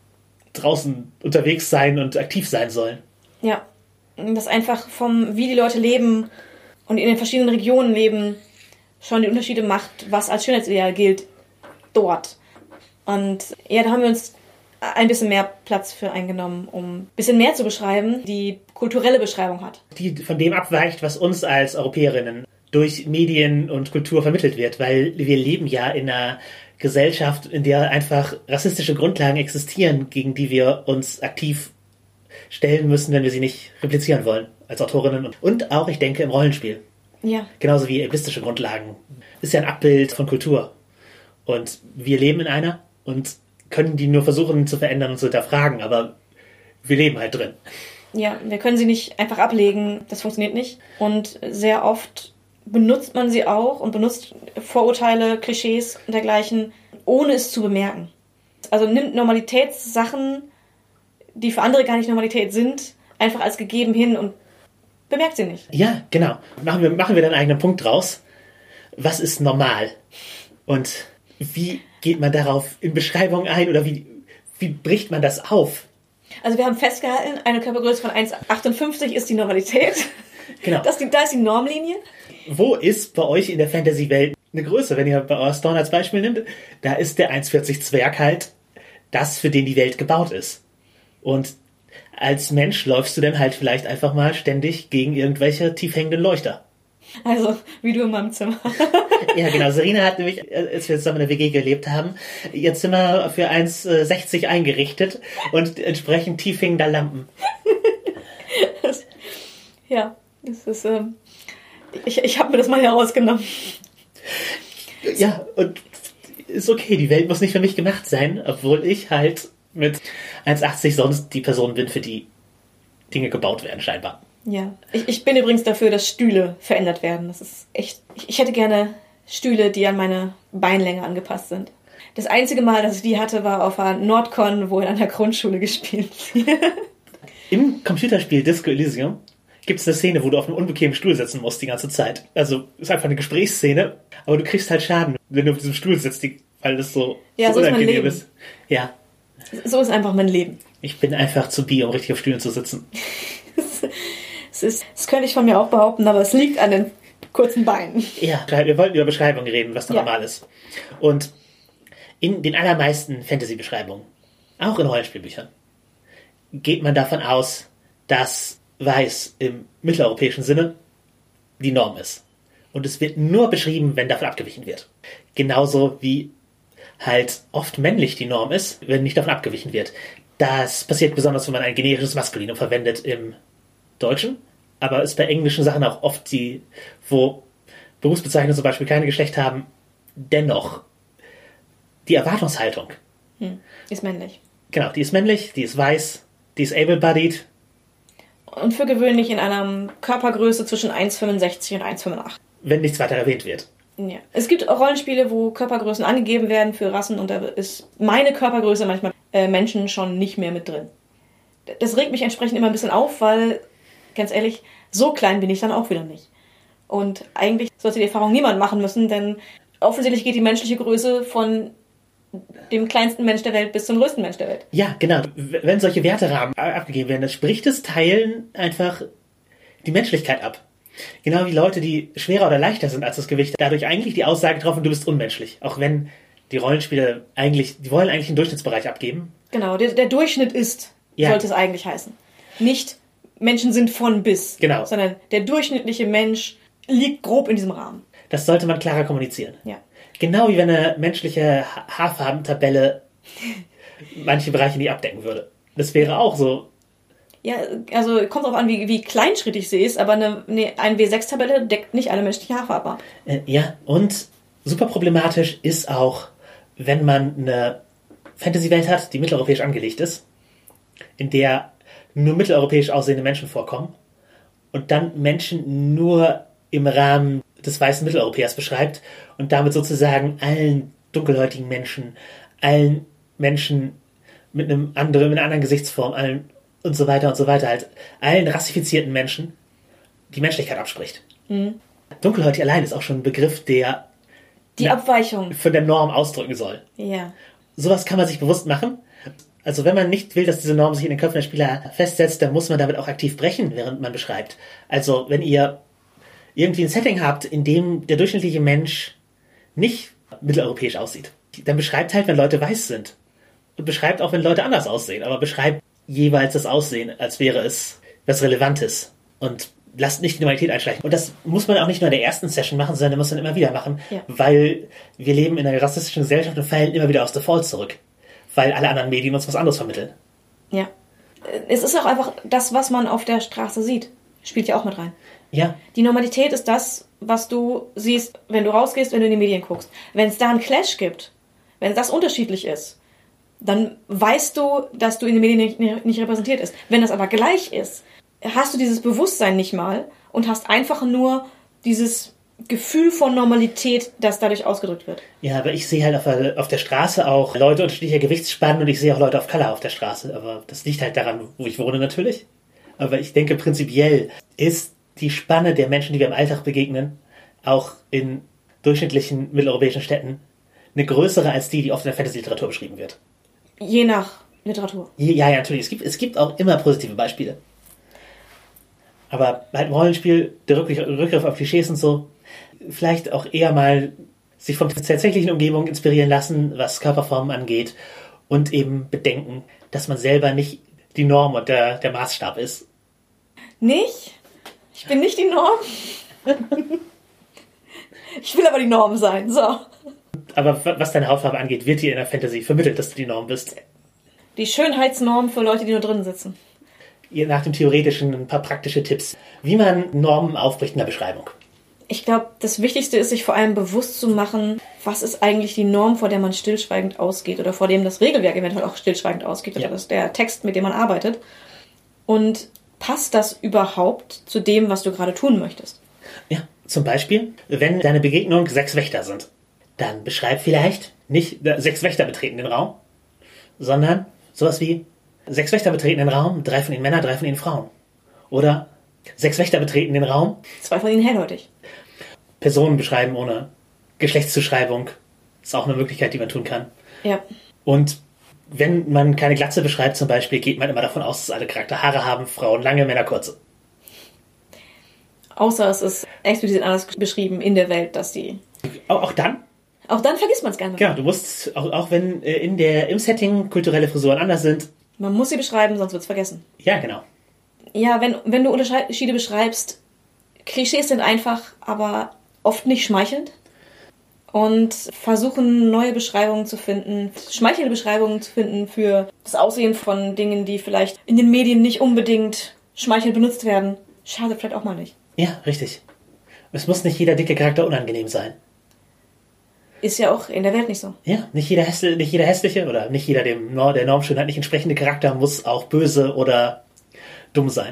draußen unterwegs sein und aktiv sein sollen. Ja, dass einfach vom, wie die Leute leben und in den verschiedenen Regionen leben, schon die Unterschiede macht, was als Schönheitsideal gilt dort. Und ja, da haben wir uns ein bisschen mehr Platz für eingenommen, um ein bisschen mehr zu beschreiben, die kulturelle Beschreibung hat. Die von dem abweicht, was uns als Europäerinnen durch Medien und Kultur vermittelt wird, weil wir leben ja in einer Gesellschaft, in der einfach rassistische Grundlagen existieren, gegen die wir uns aktiv stellen müssen, wenn wir sie nicht replizieren wollen, als Autorinnen. Und auch, ich denke, im Rollenspiel. Ja. Genauso wie ableistische Grundlagen. Ist ja ein Abbild von Kultur. Und wir leben in einer und können die nur versuchen zu verändern und zu hinterfragen, aber wir leben halt drin. Ja, wir können sie nicht einfach ablegen, das funktioniert nicht. Und sehr oft benutzt man sie auch und benutzt Vorurteile, Klischees und dergleichen, ohne es zu bemerken. Also nimmt Normalitätssachen, die für andere gar nicht Normalität sind, einfach als gegeben hin und bemerkt sie nicht. Ja, genau. Machen wir, machen wir dann einen eigenen Punkt draus. Was ist normal? Und wie geht man darauf in Beschreibungen ein oder wie, wie bricht man das auf? Also wir haben festgehalten, eine Körpergröße von eins Komma achtundfünfzig ist die Normalität. Genau. Das, da ist die Normlinie. Wo ist bei euch in der Fantasy-Welt eine Größe? Wenn ihr bei Hearthstone als Beispiel nimmt, da ist der eins Komma vierzig Zwerg halt das, für den die Welt gebaut ist. Und als Mensch läufst du dann halt vielleicht einfach mal ständig gegen irgendwelche tiefhängenden Leuchter. Also, wie du in meinem Zimmer. Ja, genau. Serena hat nämlich, als wir zusammen in der W G gelebt haben, ihr Zimmer für eins Komma sechzig eingerichtet und entsprechend tiefhängender Lampen. Das, ja, das ist, ähm, ich, ich habe mir das mal herausgenommen. Ja, und ist okay, die Welt muss nicht für mich gemacht sein, obwohl ich halt mit eins Komma achtzig sonst die Person bin, für die Dinge gebaut werden, scheinbar. Ja, ich, ich bin übrigens dafür, dass Stühle verändert werden. Das ist echt, ich, ich hätte gerne Stühle, die an meine Beinlänge angepasst sind. Das einzige Mal, dass ich die hatte, war auf einer Nordcon, wo in einer Grundschule gespielt wird. Im Computerspiel Disco Elysium gibt es eine Szene, wo du auf einem unbequemen Stuhl sitzen musst die ganze Zeit. Also ist einfach eine Gesprächsszene, aber du kriegst halt Schaden, wenn du auf diesem Stuhl sitzt, weil das so, ja, so so unangenehm ist. Mein Leben. ist. Ja. So ist einfach mein Leben. Ich bin einfach zu bi, um richtig auf Stühlen zu sitzen. Das, ist, das könnte ich von mir auch behaupten, aber es liegt an den kurzen Beinen. Ja, wir wollten über Beschreibungen reden, was da ja. normal ist. Und in den allermeisten Fantasy-Beschreibungen, auch in Rollenspielbüchern, geht man davon aus, dass weiß im mitteleuropäischen Sinne die Norm ist. Und es wird nur beschrieben, wenn davon abgewichen wird. Genauso wie halt oft männlich die Norm ist, wenn nicht davon abgewichen wird. Das passiert besonders, wenn man ein generisches Maskulinum verwendet im Deutschen, aber ist bei englischen Sachen auch oft die, wo Berufsbezeichnungen zum Beispiel keine Geschlecht haben, dennoch die Erwartungshaltung. Hm, ist männlich. Genau, die ist männlich, die ist weiß, die ist able-bodied. Und für gewöhnlich in einer Körpergröße zwischen eins Komma fünfundsechzig und eins Komma achtzig. Wenn nichts weiter erwähnt wird. Ja. Es gibt auch Rollenspiele, wo Körpergrößen angegeben werden für Rassen und da ist meine Körpergröße manchmal äh, Menschen schon nicht mehr mit drin. Das regt mich entsprechend immer ein bisschen auf, weil, ganz ehrlich, so klein bin ich dann auch wieder nicht. Und eigentlich sollte die Erfahrung niemand machen müssen, denn offensichtlich geht die menschliche Größe von dem kleinsten Mensch der Welt bis zum größten Mensch der Welt. Ja, genau. Wenn solche Werterahmen abgegeben werden, dann spricht das Teilen einfach die Menschlichkeit ab. Genau wie Leute, die schwerer oder leichter sind als das Gewicht, dadurch eigentlich die Aussage getroffen, du bist unmenschlich. Auch wenn die Rollenspieler eigentlich, die wollen eigentlich einen Durchschnittsbereich abgeben. Genau, der, der Durchschnitt ist, ja. sollte es eigentlich heißen. Nicht Menschen sind von bis, genau. sondern der durchschnittliche Mensch liegt grob in diesem Rahmen. Das sollte man klarer kommunizieren. Ja. Genau wie wenn eine menschliche Haarfarbentabelle manche Bereiche nicht abdecken würde. Das wäre auch so. Ja, also kommt drauf an, wie, wie kleinschrittig sie ist, aber eine, eine, eine W sechs Tabelle deckt nicht alle menschlichen Haarfarben ab. Äh, ja, und super problematisch ist auch, wenn man eine Fantasy-Welt hat, die mitteleuropäisch angelegt ist, in der nur mitteleuropäisch aussehende Menschen vorkommen und dann Menschen nur im Rahmen des weißen Mitteleuropäers beschreibt und damit sozusagen allen dunkelhäutigen Menschen, allen Menschen mit einem anderen, mit einer anderen Gesichtsform, allen und so weiter und so weiter, halt allen rassifizierten Menschen die Menschlichkeit abspricht. Mhm. Dunkelhäutig allein ist auch schon ein Begriff, der die Abweichung von der Norm ausdrücken soll. Ja. Sowas kann man sich bewusst machen. Also wenn man nicht will, dass diese Norm sich in den Köpfen der Spieler festsetzt, dann muss man damit auch aktiv brechen, während man beschreibt. Also wenn ihr irgendwie ein Setting habt, in dem der durchschnittliche Mensch nicht mitteleuropäisch aussieht, dann beschreibt halt, wenn Leute weiß sind. Und beschreibt auch, wenn Leute anders aussehen. Aber beschreibt jeweils das Aussehen, als wäre es was Relevantes. Und lasst nicht die Normalität einschleichen. Und das muss man auch nicht nur in der ersten Session machen, sondern muss man immer wieder machen. Ja. Weil wir leben in einer rassistischen Gesellschaft und fallen immer wieder aus Default zurück. Weil alle anderen Medien uns was anderes vermitteln. Ja. Es ist auch einfach das, was man auf der Straße sieht. Spielt ja auch mit rein. Ja. Die Normalität ist das, was du siehst, wenn du rausgehst, wenn du in die Medien guckst. Wenn es da einen Clash gibt, wenn das unterschiedlich ist, dann weißt du, dass du in den Medien nicht, nicht, nicht repräsentiert ist. Wenn das aber gleich ist, hast du dieses Bewusstsein nicht mal und hast einfach nur dieses Gefühl von Normalität, das dadurch ausgedrückt wird. Ja, aber ich sehe halt auf der, auf der Straße auch Leute unterschiedlicher Gewichtsspannen und ich sehe auch Leute auf Color auf der Straße. Aber das liegt halt daran, wo ich wohne natürlich. Aber ich denke, prinzipiell ist die Spanne der Menschen, die wir im Alltag begegnen, auch in durchschnittlichen mitteleuropäischen Städten, eine größere als die, die oft in der Fantasy-Literatur beschrieben wird. Je nach Literatur. Ja, ja, natürlich. Es gibt, es gibt auch immer positive Beispiele. Aber halt im Rollenspiel, der Rückgriff auf Klischees und so, vielleicht auch eher mal sich von tatsächlichen Umgebungen inspirieren lassen, was Körperformen angeht und eben bedenken, dass man selber nicht die Norm und der, der Maßstab ist. Nicht? Ich bin nicht die Norm. Ich will aber die Norm sein, so. Aber was deine Hautfarbe angeht, wird dir in der Fantasy vermittelt, dass du die Norm bist. Die Schönheitsnorm für Leute, die nur drinnen sitzen. Nach dem Theoretischen ein paar praktische Tipps, wie man Normen aufbricht in der Beschreibung. Ich glaube, das Wichtigste ist, sich vor allem bewusst zu machen, was ist eigentlich die Norm, vor der man stillschweigend ausgeht oder vor dem das Regelwerk eventuell auch stillschweigend ausgeht oder ja. das der Text, mit dem man arbeitet. Und passt das überhaupt zu dem, was du gerade tun möchtest? Ja, zum Beispiel, wenn deine Begegnung sechs Wächter sind, dann beschreib vielleicht nicht sechs Wächter betreten den Raum, sondern sowas wie sechs Wächter betreten den Raum, drei von ihnen Männer, drei von ihnen Frauen. Oder sechs Wächter betreten den Raum, zwei von ihnen hellhäutig. Personen beschreiben ohne Geschlechtszuschreibung ist auch eine Möglichkeit, die man tun kann. Ja. Und wenn man keine Glatze beschreibt zum Beispiel, geht man immer davon aus, dass alle Charakter Haare haben, Frauen lange, Männer kurze. Außer es ist explizit anders beschrieben in der Welt, dass die... Auch, auch dann? Auch dann vergisst man es gerne. Genau, du musst, auch, auch wenn äh, in der, im Setting kulturelle Frisuren anders sind... Man muss sie beschreiben, sonst wird es vergessen. Ja, genau. Ja, wenn, wenn du Unterschiede beschreibst, Klischees sind einfach, aber oft nicht schmeichelnd. Und versuchen, neue Beschreibungen zu finden, schmeichelnde Beschreibungen zu finden für das Aussehen von Dingen, die vielleicht in den Medien nicht unbedingt schmeichelnd benutzt werden. Schadet vielleicht auch mal nicht. Ja, richtig. Es muss nicht jeder dicke Charakter unangenehm sein. Ist ja auch in der Welt nicht so. Ja, nicht jeder, hässliche, nicht jeder hässliche oder nicht jeder dem der Normschönheit nicht entsprechende Charakter muss auch böse oder dumm sein.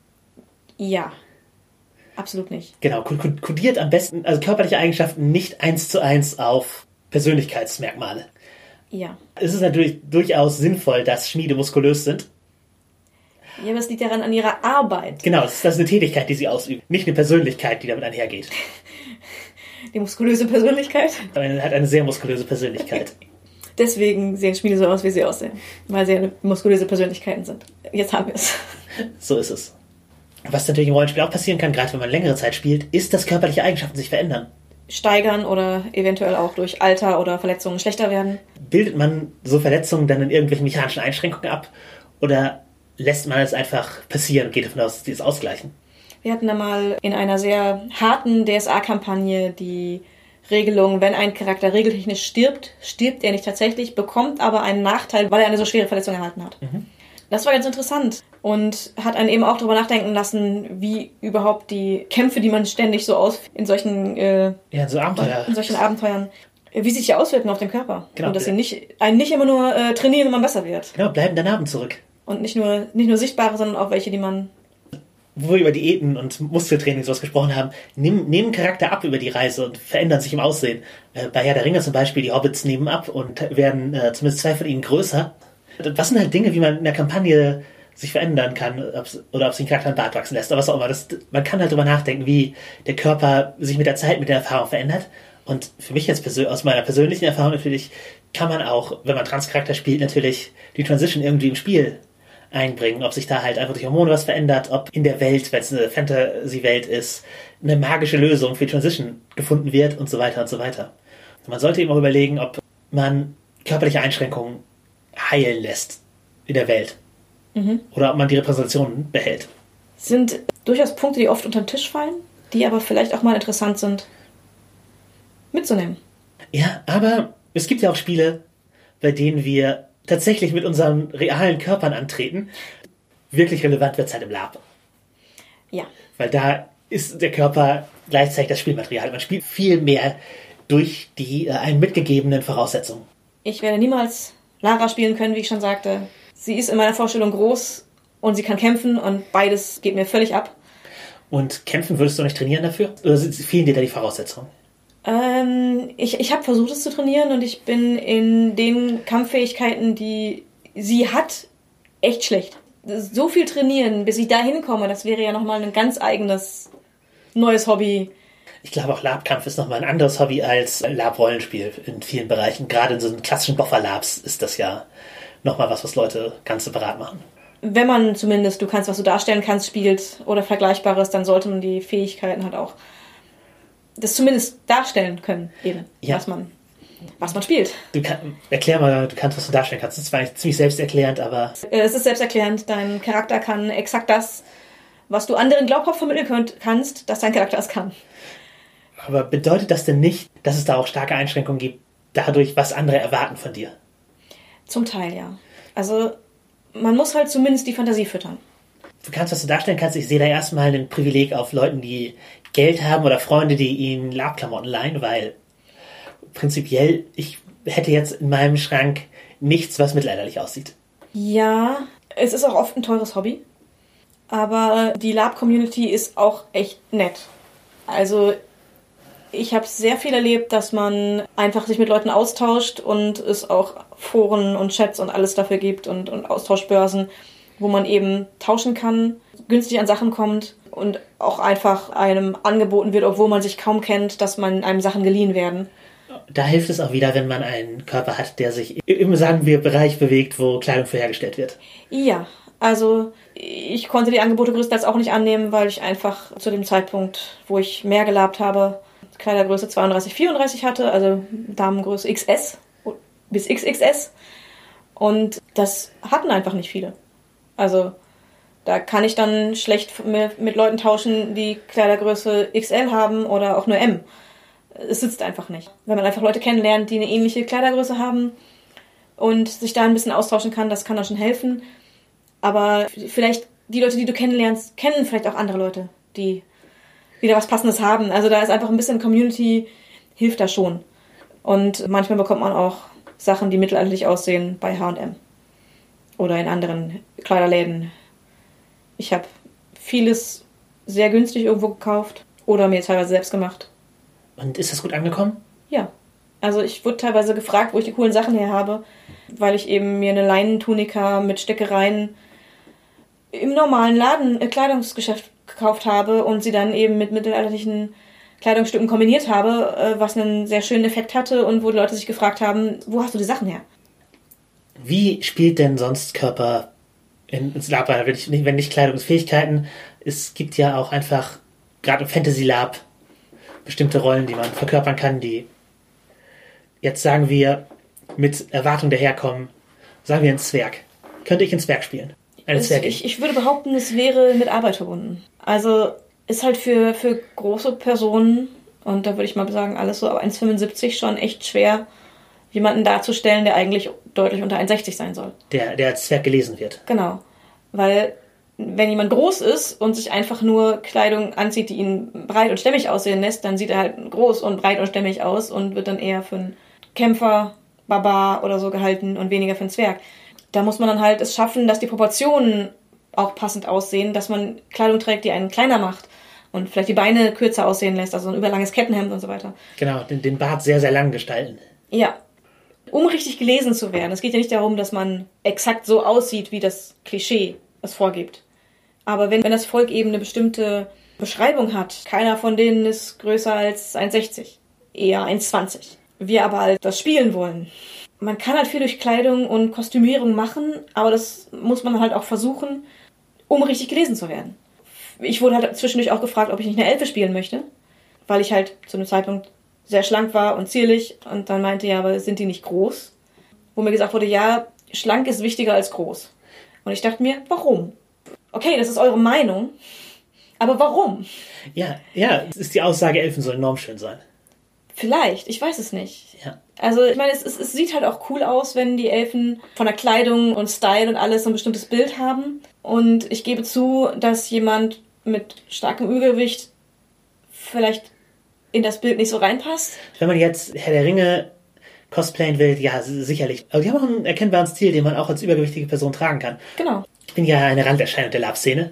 Ja, absolut nicht. Genau, kodiert am besten, also körperliche Eigenschaften nicht eins zu eins auf Persönlichkeitsmerkmale. Ja. Es ist natürlich durchaus sinnvoll, dass Schmiede muskulös sind. Ja, aber es liegt daran an ihrer Arbeit. Genau, das ist, das ist eine Tätigkeit, die sie ausüben, nicht eine Persönlichkeit, die damit einhergeht. Die muskulöse Persönlichkeit? Er hat eine sehr muskulöse Persönlichkeit. Deswegen sehen Schmiede so aus, wie sie aussehen. Weil sie eine muskulöse Persönlichkeiten sind. Jetzt haben wir es. So ist es. Was natürlich im Rollenspiel auch passieren kann, gerade wenn man längere Zeit spielt, ist, dass körperliche Eigenschaften sich verändern. Steigern oder eventuell auch durch Alter oder Verletzungen schlechter werden. Bildet man so Verletzungen dann in irgendwelchen mechanischen Einschränkungen ab? Oder lässt man es einfach passieren und geht davon aus, dass die es ausgleichen? Wir hatten da mal in einer sehr harten D S A-Kampagne die Regelung, wenn ein Charakter regeltechnisch stirbt, stirbt er nicht tatsächlich, bekommt aber einen Nachteil, weil er eine so schwere Verletzung erhalten hat. Mhm. Das war ganz interessant und hat einen eben auch darüber nachdenken lassen, wie überhaupt die Kämpfe, die man ständig so aus in solchen äh, ja, so Abenteuer. in solchen Abenteuern, wie sie sich auswirken auf den Körper. Genau. Und dass sie nicht einen nicht immer nur äh, trainieren, wenn man besser wird. Genau, bleiben der Narben zurück. Und nicht nur nicht nur sichtbare, sondern auch welche, die man... Wo wir über Diäten und Muskeltraining sowas gesprochen haben, nehmen, nehmen Charakter ab über die Reise und verändern sich im Aussehen. Äh, bei Herr der Ringe zum Beispiel, die Hobbits nehmen ab und werden äh, zumindest zwei von ihnen größer. Das sind halt Dinge, wie man in der Kampagne sich verändern kann, ob's, oder ob sich ein Charakter einen Bart wachsen lässt, oder was auch immer. Das, man kann halt drüber nachdenken, wie der Körper sich mit der Zeit, mit der Erfahrung verändert. Und für mich jetzt persö- aus meiner persönlichen Erfahrung natürlich kann man auch, wenn man Transcharakter spielt, natürlich die Transition irgendwie im Spiel einbringen. Ob sich da halt einfach durch Hormone was verändert, ob in der Welt, wenn es eine Fantasy-Welt ist, eine magische Lösung für die Transition gefunden wird und so weiter und so weiter. Man sollte eben auch überlegen, ob man körperliche Einschränkungen heilen lässt in der Welt. Mhm. Oder ob man die Repräsentation behält. Sind durchaus Punkte, die oft unter den Tisch fallen, die aber vielleicht auch mal interessant sind, mitzunehmen. Ja, aber es gibt ja auch Spiele, bei denen wir tatsächlich mit unseren realen Körpern antreten. Wirklich relevant wird es halt im Lab. Ja. Weil da ist der Körper gleichzeitig das Spielmaterial. Man spielt viel mehr durch die äh, einem mitgegebenen Voraussetzungen. Ich werde niemals Lara spielen können, wie ich schon sagte. Sie ist in meiner Vorstellung groß und sie kann kämpfen und beides geht mir völlig ab. Und kämpfen würdest du nicht trainieren dafür? Oder fehlen dir da die Voraussetzungen? Ähm, ich ich habe versucht, es zu trainieren und ich bin in den Kampffähigkeiten, die sie hat, echt schlecht. So viel trainieren, bis ich da hinkomme, das wäre ja nochmal ein ganz eigenes neues Hobby. Ich glaube auch Labkampf ist nochmal ein anderes Hobby als Lab-Rollenspiel in vielen Bereichen. Gerade in so einen klassischen Boffer-Labs ist das ja nochmal was, was Leute ganz separat machen. Wenn man zumindest, du kannst, was du darstellen kannst, spielt oder Vergleichbares, dann sollte man die Fähigkeiten halt auch das zumindest darstellen können, eben, ja. was man was man spielt. Du kann, erklär mal, du kannst, was du darstellen kannst. Das ist zwar eigentlich ziemlich selbsterklärend, aber... Es ist selbsterklärend. Dein Charakter kann exakt das, was du anderen glaubhaft vermitteln könnt, kannst, dass dein Charakter es kann. Aber bedeutet das denn nicht, dass es da auch starke Einschränkungen gibt, dadurch, was andere erwarten von dir? Zum Teil, ja. Also, man muss halt zumindest die Fantasie füttern. Du kannst, was du darstellen kannst. Ich sehe da erstmal ein Privileg auf Leuten, die Geld haben oder Freunde, die ihnen Labklamotten leihen, weil prinzipiell, ich hätte jetzt in meinem Schrank nichts, was mittelalterlich aussieht. Ja, es ist auch oft ein teures Hobby, aber die Lab-Community ist auch echt nett. Also ich habe sehr viel erlebt, dass man einfach sich mit Leuten austauscht und es auch Foren und Chats und alles dafür gibt und, und Austauschbörsen, wo man eben tauschen kann, günstig an Sachen kommt und auch einfach einem angeboten wird, obwohl man sich kaum kennt, dass man einem Sachen geliehen werden. Da hilft es auch wieder, wenn man einen Körper hat, der sich im, sagen wir, Bereich bewegt, wo Kleidung für hergestellt wird. Ja, also ich konnte die Angebote größtenteils auch nicht annehmen, weil ich einfach zu dem Zeitpunkt, wo ich mehr gelabt habe, Kleidergröße zweiunddreißig, vierunddreißig hatte, also Damengröße X S bis X X S. Und das hatten einfach nicht viele. Also da kann ich dann schlecht mit Leuten tauschen, die Kleidergröße X L haben oder auch nur M. Es sitzt einfach nicht. Wenn man einfach Leute kennenlernt, die eine ähnliche Kleidergröße haben und sich da ein bisschen austauschen kann, das kann dann schon helfen. Aber vielleicht die Leute, die du kennenlernst, kennen vielleicht auch andere Leute, die wieder was Passendes haben. Also da ist einfach ein bisschen Community, hilft da schon. Und manchmal bekommt man auch Sachen, die mittelalterlich aussehen, bei H und M. Oder in anderen Kleiderläden. Ich habe vieles sehr günstig irgendwo gekauft oder mir teilweise selbst gemacht. Und ist das gut angekommen? Ja. Also ich wurde teilweise gefragt, wo ich die coolen Sachen her habe, weil ich eben mir eine Leinentunika mit Stickereien im normalen Laden, äh, Kleidungsgeschäft gekauft habe und sie dann eben mit mittelalterlichen Kleidungsstücken kombiniert habe, äh, was einen sehr schönen Effekt hatte und wo die Leute sich gefragt haben, wo hast du die Sachen her? Wie spielt denn sonst Körper ins Lab rein? Wenn nicht, wenn nicht Kleidungsfähigkeiten, es gibt ja auch einfach, gerade im Fantasy Lab, bestimmte Rollen, die man verkörpern kann, die jetzt sagen wir mit Erwartung daherkommen, sagen wir ein Zwerg. Könnte ich einen Zwerg spielen? Eine Zwergin. Ich, ich würde behaupten, es wäre mit Arbeit verbunden. Also ist halt für, für große Personen, und da würde ich mal sagen, alles so ab eins Komma fünfundsiebzig schon echt schwer, jemanden darzustellen, der eigentlich deutlich unter eins Komma sechzig sein soll. Der, der als Zwerg gelesen wird. Genau. Weil wenn jemand groß ist und sich einfach nur Kleidung anzieht, die ihn breit und stämmig aussehen lässt, dann sieht er halt groß und breit und stämmig aus und wird dann eher für einen Kämpfer, Barbar oder so gehalten und weniger für einen Zwerg. Da muss man dann halt es schaffen, dass die Proportionen auch passend aussehen, dass man Kleidung trägt, die einen kleiner macht und vielleicht die Beine kürzer aussehen lässt, also ein überlanges Kettenhemd und so weiter. Genau, den, den Bart sehr, sehr lang gestalten. Ja. Um richtig gelesen zu werden. Es geht ja nicht darum, dass man exakt so aussieht, wie das Klischee es vorgibt. Aber wenn, wenn das Volk eben eine bestimmte Beschreibung hat, keiner von denen ist größer als eins Komma sechzig. eher eins zwanzig. Wir aber halt das spielen wollen. Man kann halt viel durch Kleidung und Kostümierung machen, aber das muss man halt auch versuchen, um richtig gelesen zu werden. Ich wurde halt zwischendurch auch gefragt, ob ich nicht eine Elfe spielen möchte, weil ich halt zu einem Zeitpunkt sehr schlank war und zierlich und dann meinte, ja, aber sind die nicht groß? Wo mir gesagt wurde, ja, schlank ist wichtiger als groß. Und ich dachte mir, warum? Okay, das ist eure Meinung, aber warum? Ja, ja, es ist die Aussage, Elfen sollen enorm schön sein. Vielleicht, ich weiß es nicht. Ja. Also ich meine, es, es, es sieht halt auch cool aus, wenn die Elfen von der Kleidung und Style und alles so ein bestimmtes Bild haben. Und ich gebe zu, dass jemand mit starkem Übergewicht vielleicht in das Bild nicht so reinpasst. Wenn man jetzt Herr der Ringe cosplayen will, ja, sicherlich. Aber die haben auch einen erkennbaren Stil, den man auch als übergewichtige Person tragen kann. Genau. Ich bin ja eine Randerscheinung der LARP-Szene.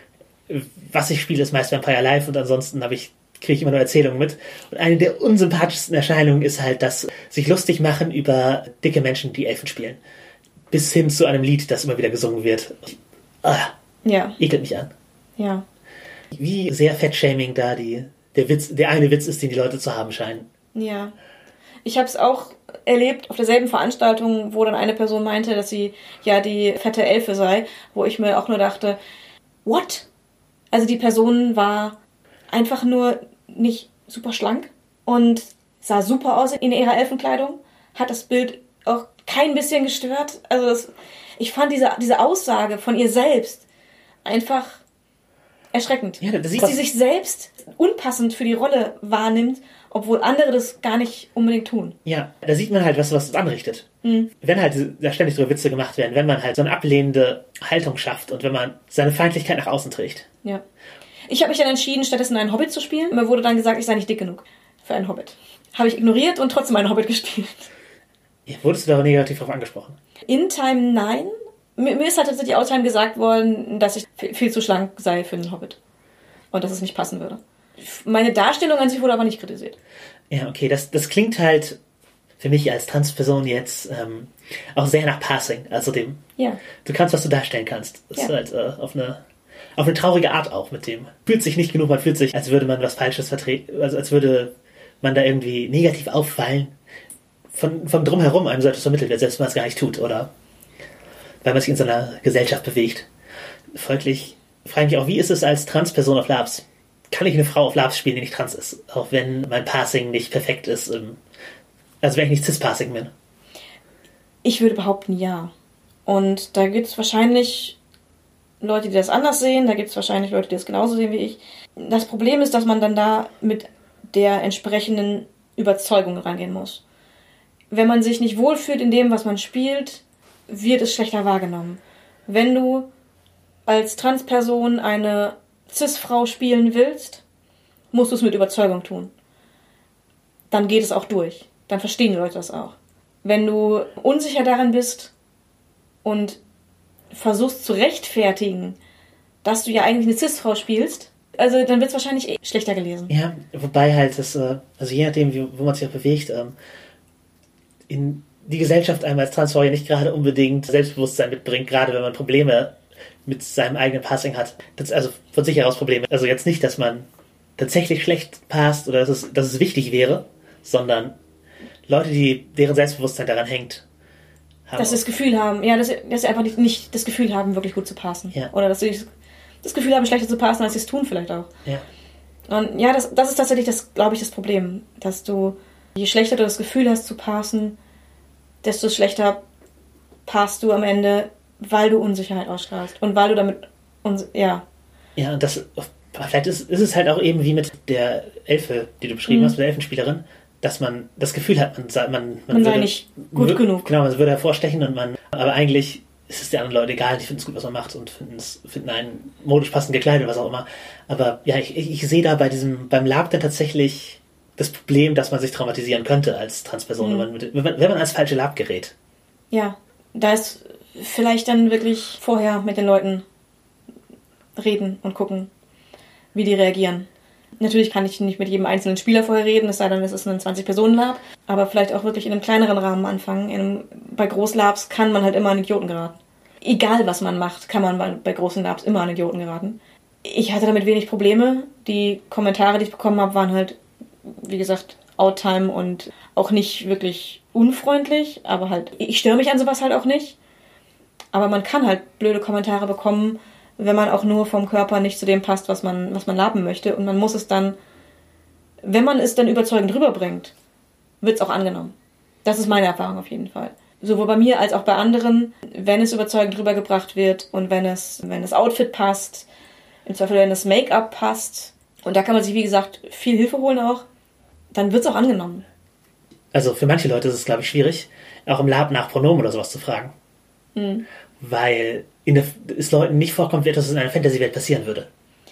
Was ich spiele, ist meist Vampire Live und ansonsten habe ich kriege ich immer nur Erzählungen mit. Und eine der unsympathischsten Erscheinungen ist halt das sich lustig machen über dicke Menschen, die Elfen spielen. Bis hin zu einem Lied, das immer wieder gesungen wird. Ah, ja. Ekelt mich an. Ja. Wie sehr Fettshaming da die, der Witz, der eine Witz ist, den die Leute zu haben scheinen. Ja. Ich habe es auch erlebt auf derselben Veranstaltung, wo dann eine Person meinte, dass sie ja die fette Elfe sei, wo ich mir auch nur dachte, what? Also die Person war einfach nur nicht super schlank und sah super aus in ihrer Elfenkleidung, hat das Bild auch kein bisschen gestört. Also das, ich fand diese, diese Aussage von ihr selbst einfach erschreckend. Ja, das dass sie sich selbst unpassend für die Rolle wahrnimmt, obwohl andere das gar nicht unbedingt tun. Ja, da sieht man halt, was, was es anrichtet. Mhm. Wenn halt da ständig so Witze gemacht werden, wenn man halt so eine ablehnende Haltung schafft und wenn man seine Feindlichkeit nach außen trägt. Ja. Ich habe mich dann entschieden, stattdessen einen Hobbit zu spielen. Mir wurde dann gesagt, ich sei nicht dick genug für einen Hobbit. Habe ich ignoriert und trotzdem einen Hobbit gespielt. Ja, wurdest du da negativ darauf angesprochen? In Time nein. Mir, mir ist halt tatsächlich out Time gesagt worden, dass ich viel, viel zu schlank sei für einen Hobbit. Und dass es nicht passen würde. Meine Darstellung an sich wurde aber nicht kritisiert. Ja, okay, das, das klingt halt für mich als Transperson jetzt ähm, auch sehr nach Passing. Also dem, ja. Du kannst, was du darstellen kannst. Das ja. ist halt äh, auf eine auf eine traurige Art auch mit dem. Fühlt sich nicht genug, man fühlt sich, als würde man was Falsches vertreten, also als würde man da irgendwie negativ auffallen. Von, von drumherum einem so etwas vermittelt wird, selbst wenn man es gar nicht tut, oder weil man sich in so einer Gesellschaft bewegt. Folglich frage ich mich auch, wie ist es als Transperson auf LARPs? Kann ich eine Frau auf LARPs spielen, die nicht trans ist? Auch wenn mein Passing nicht perfekt ist. Also wenn ich nicht Cis-Passing bin. Ich würde behaupten, ja. Und da gibt es wahrscheinlich Leute, die das anders sehen. Da gibt es wahrscheinlich Leute, die das genauso sehen wie ich. Das Problem ist, dass man dann da mit der entsprechenden Überzeugung rangehen muss. Wenn man sich nicht wohlfühlt in dem, was man spielt, wird es schlechter wahrgenommen. Wenn du als Transperson eine Cis-Frau spielen willst, musst du es mit Überzeugung tun. Dann geht es auch durch. Dann verstehen die Leute das auch. Wenn du unsicher daran bist und versuchst zu rechtfertigen, dass du ja eigentlich eine Cis-Frau spielst, also dann wird es wahrscheinlich eh schlechter gelesen. Ja, wobei halt das, also je nachdem, wie, wo man sich auch bewegt, in die Gesellschaft einem als Transfrau ja nicht gerade unbedingt Selbstbewusstsein mitbringt, gerade wenn man Probleme mit seinem eigenen Passing hat. Das, also von sich heraus Probleme. Also jetzt nicht, dass man tatsächlich schlecht passt oder dass es, dass es wichtig wäre, sondern Leute, die deren Selbstbewusstsein daran hängt, haben dass sie das Gefühl haben, ja, dass sie, dass sie einfach nicht, nicht das Gefühl haben, wirklich gut zu passen. Ja. Oder dass sie das Gefühl haben, schlechter zu passen, als sie es tun vielleicht auch. Ja. Und ja, das, das ist tatsächlich, das, glaube ich, das Problem. Dass du, je schlechter du das Gefühl hast zu passen, desto schlechter passt du am Ende, weil du Unsicherheit ausstrahlst. Und weil du damit, uns, ja. Ja, und das, vielleicht ist, ist es halt auch eben wie mit der Elfe, die du beschrieben mhm. hast, mit der Elfenspielerin, dass man das Gefühl hat, man, man, man, man sei würde, nicht gut würde, genug. Genau, man würde hervorstechen und man, aber eigentlich ist es den anderen Leuten egal, die finden es gut, was man macht und finden es, finden einen modisch passend gekleidet, was auch immer. Aber ja, ich, ich, ich sehe da bei diesem, beim LARP dann tatsächlich das Problem, dass man sich traumatisieren könnte als Transperson, mhm. wenn, man mit, wenn, man, wenn man als falsche LARP gerät. Ja, da ist vielleicht dann wirklich vorher mit den Leuten reden und gucken, wie die reagieren. Natürlich kann ich nicht mit jedem einzelnen Spieler vorher reden, es sei denn, es ist ein zwanzig-Personen-Lab, aber vielleicht auch wirklich in einem kleineren Rahmen anfangen. In einem, bei Großlabs kann man halt immer an Idioten geraten. Egal, was man macht, kann man bei, bei großen Labs immer an Idioten geraten. Ich hatte damit wenig Probleme. Die Kommentare, die ich bekommen habe, waren halt, wie gesagt, Outtime und auch nicht wirklich unfreundlich, aber halt, ich störe mich an sowas halt auch nicht. Aber man kann halt blöde Kommentare bekommen, wenn man auch nur vom Körper nicht zu dem passt, was man, was man laben möchte. Und man muss es dann, wenn man es dann überzeugend rüberbringt, wird es auch angenommen. Das ist meine Erfahrung auf jeden Fall. Sowohl bei mir als auch bei anderen, wenn es überzeugend rübergebracht wird und wenn es, wenn das Outfit passt, im Zweifel wenn das Make-up passt, und da kann man sich, wie gesagt, viel Hilfe holen auch, dann wird es auch angenommen. Also für manche Leute ist es, glaube ich, schwierig, auch im Lab nach Pronomen oder sowas zu fragen. Mhm. Weil in der, es Leuten nicht vorkommt, wie etwas in einer Fantasy-Welt passieren würde.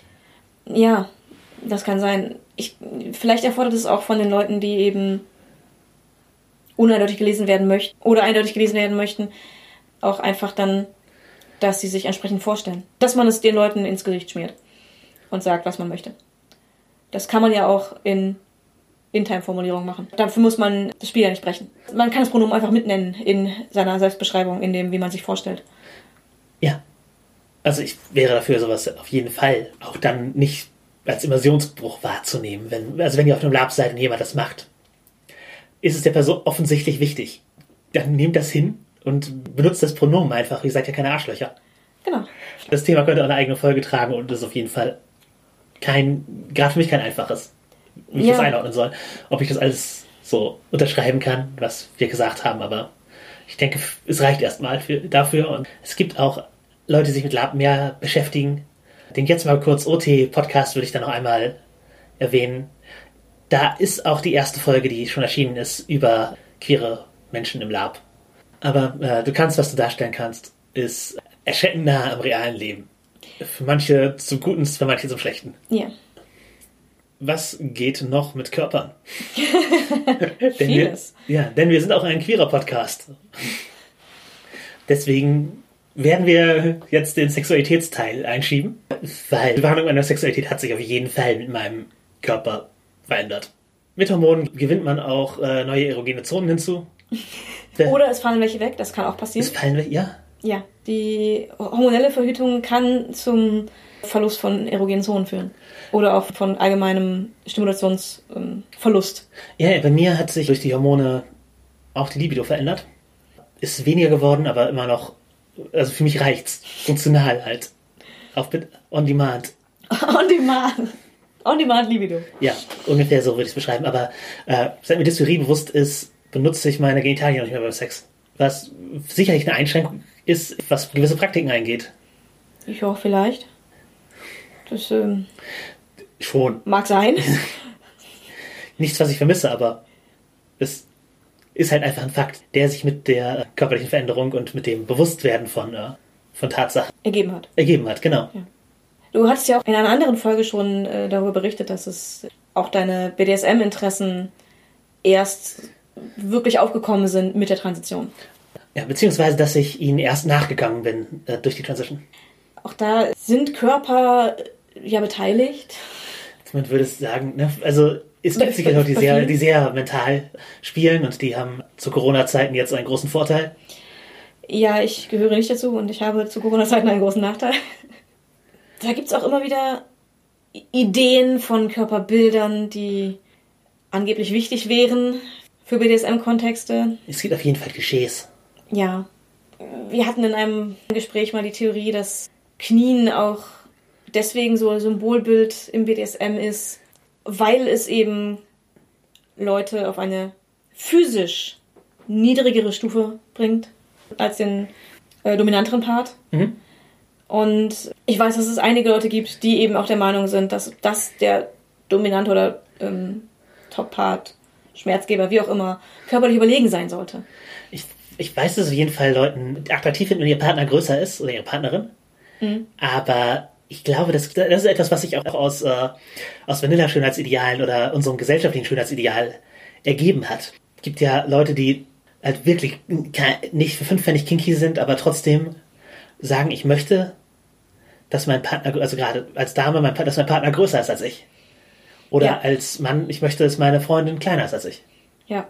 Ja, das kann sein. Ich, vielleicht erfordert es auch von den Leuten, die eben uneindeutig gelesen werden möchten oder eindeutig gelesen werden möchten, auch einfach dann, dass sie sich entsprechend vorstellen. Dass man es den Leuten ins Gesicht schmiert und sagt, was man möchte. Das kann man ja auch in In-Time-Formulierungen machen. Dafür muss man das Spiel ja nicht brechen. Man kann das Pronomen einfach mitnennen in seiner Selbstbeschreibung, in dem, wie man sich vorstellt. Ja. Also ich wäre dafür, sowas auf jeden Fall auch dann nicht als Immersionsbruch wahrzunehmen. Wenn, also wenn ihr auf einem Lab seid und jemand das macht, ist es der Person offensichtlich wichtig. Dann nehmt das hin und benutzt das Pronomen einfach. Ihr seid ja keine Arschlöcher. Genau. Das Thema könnte auch eine eigene Folge tragen und ist auf jeden Fall kein, gerade für mich kein einfaches, wie ich ja. das einordnen soll. Ob ich das alles so unterschreiben kann, was wir gesagt haben, aber ich denke, es reicht erstmal für, dafür. Und es gibt auch Leute, die sich mit Lab mehr beschäftigen. Den jetzt mal kurz O T-Podcast würde ich dann noch einmal erwähnen. Da ist auch die erste Folge, die schon erschienen ist, über queere Menschen im Lab. Aber äh, du kannst, was du darstellen kannst, ist erschreckend nah am realen Leben. Für manche zum Guten, für manche zum Schlechten. Ja. Was geht noch mit Körpern? denn Vieles. Wir, ja, denn wir sind auch ein queerer Podcast. Deswegen werden wir jetzt den Sexualitätsteil einschieben, weil die Wahrnehmung meiner Sexualität hat sich auf jeden Fall mit meinem Körper verändert. Mit Hormonen gewinnt man auch äh, neue erogene Zonen hinzu. Oder es fallen welche weg, das kann auch passieren. Es fallen welche, ja. Ja, die hormonelle Verhütung kann zum Verlust von erogenen Zonen führen. Oder auch von allgemeinem Stimulationsverlust. Ähm, ja, bei mir hat sich durch die Hormone auch die Libido verändert. Ist weniger geworden, aber immer noch, also für mich reicht's. Funktional halt. Auf on demand. On demand. On demand Libido. Ja, ungefähr so würde ich es beschreiben. Aber äh, seit mir Dysphorie bewusst ist, benutze ich meine Genitalien noch nicht mehr beim Sex. Was sicherlich eine Einschränkung ist, was gewisse Praktiken eingeht. Ich auch vielleicht. Das ähm, schon. Mag sein. Nichts, was ich vermisse, aber es ist halt einfach ein Fakt, der sich mit der körperlichen Veränderung und mit dem Bewusstwerden von, äh, von Tatsachen ergeben hat. Ergeben hat, genau. Ja. Du hattest ja auch in einer anderen Folge schon äh, darüber berichtet, dass es auch deine B D S M-Interessen erst wirklich aufgekommen sind mit der Transition. Ja, beziehungsweise, dass ich ihnen erst nachgegangen bin äh, durch die Transition. Auch da sind Körper ja beteiligt. Man würde sagen, ne? Also es gibt sicher Leute, die sehr, die sehr mental spielen und die haben zu Corona-Zeiten jetzt einen großen Vorteil. Ja, ich gehöre nicht dazu und ich habe zu Corona-Zeiten einen großen Nachteil. Da gibt es auch immer wieder Ideen von Körperbildern, die angeblich wichtig wären für B D S M-Kontexte. Es gibt auf jeden Fall Klischees. Ja. Wir hatten in einem Gespräch mal die Theorie, dass Knien auch deswegen so ein Symbolbild im B D S M ist, weil es eben Leute auf eine physisch niedrigere Stufe bringt als den äh, dominanteren Part. Mhm. Und ich weiß, dass es einige Leute gibt, die eben auch der Meinung sind, dass das der dominante oder ähm, Top-Part, Schmerzgeber, wie auch immer, körperlich überlegen sein sollte. Ich, ich weiß, dass es auf jeden Fall Leuten attraktiv finden, wenn ihr Partner größer ist oder ihre Partnerin. Mhm. Aber ich glaube, das, das ist etwas, was sich auch aus, äh, aus Vanilla-Schönheitsidealen oder unserem gesellschaftlichen Schönheitsideal ergeben hat. Es gibt ja Leute, die halt wirklich nicht für fünf Pfennig kinky sind, aber trotzdem sagen, ich möchte, dass mein Partner, also gerade als Dame, mein, dass mein Partner größer ist als ich. Oder ja. Als Mann, ich möchte, dass meine Freundin kleiner ist als ich. Ja.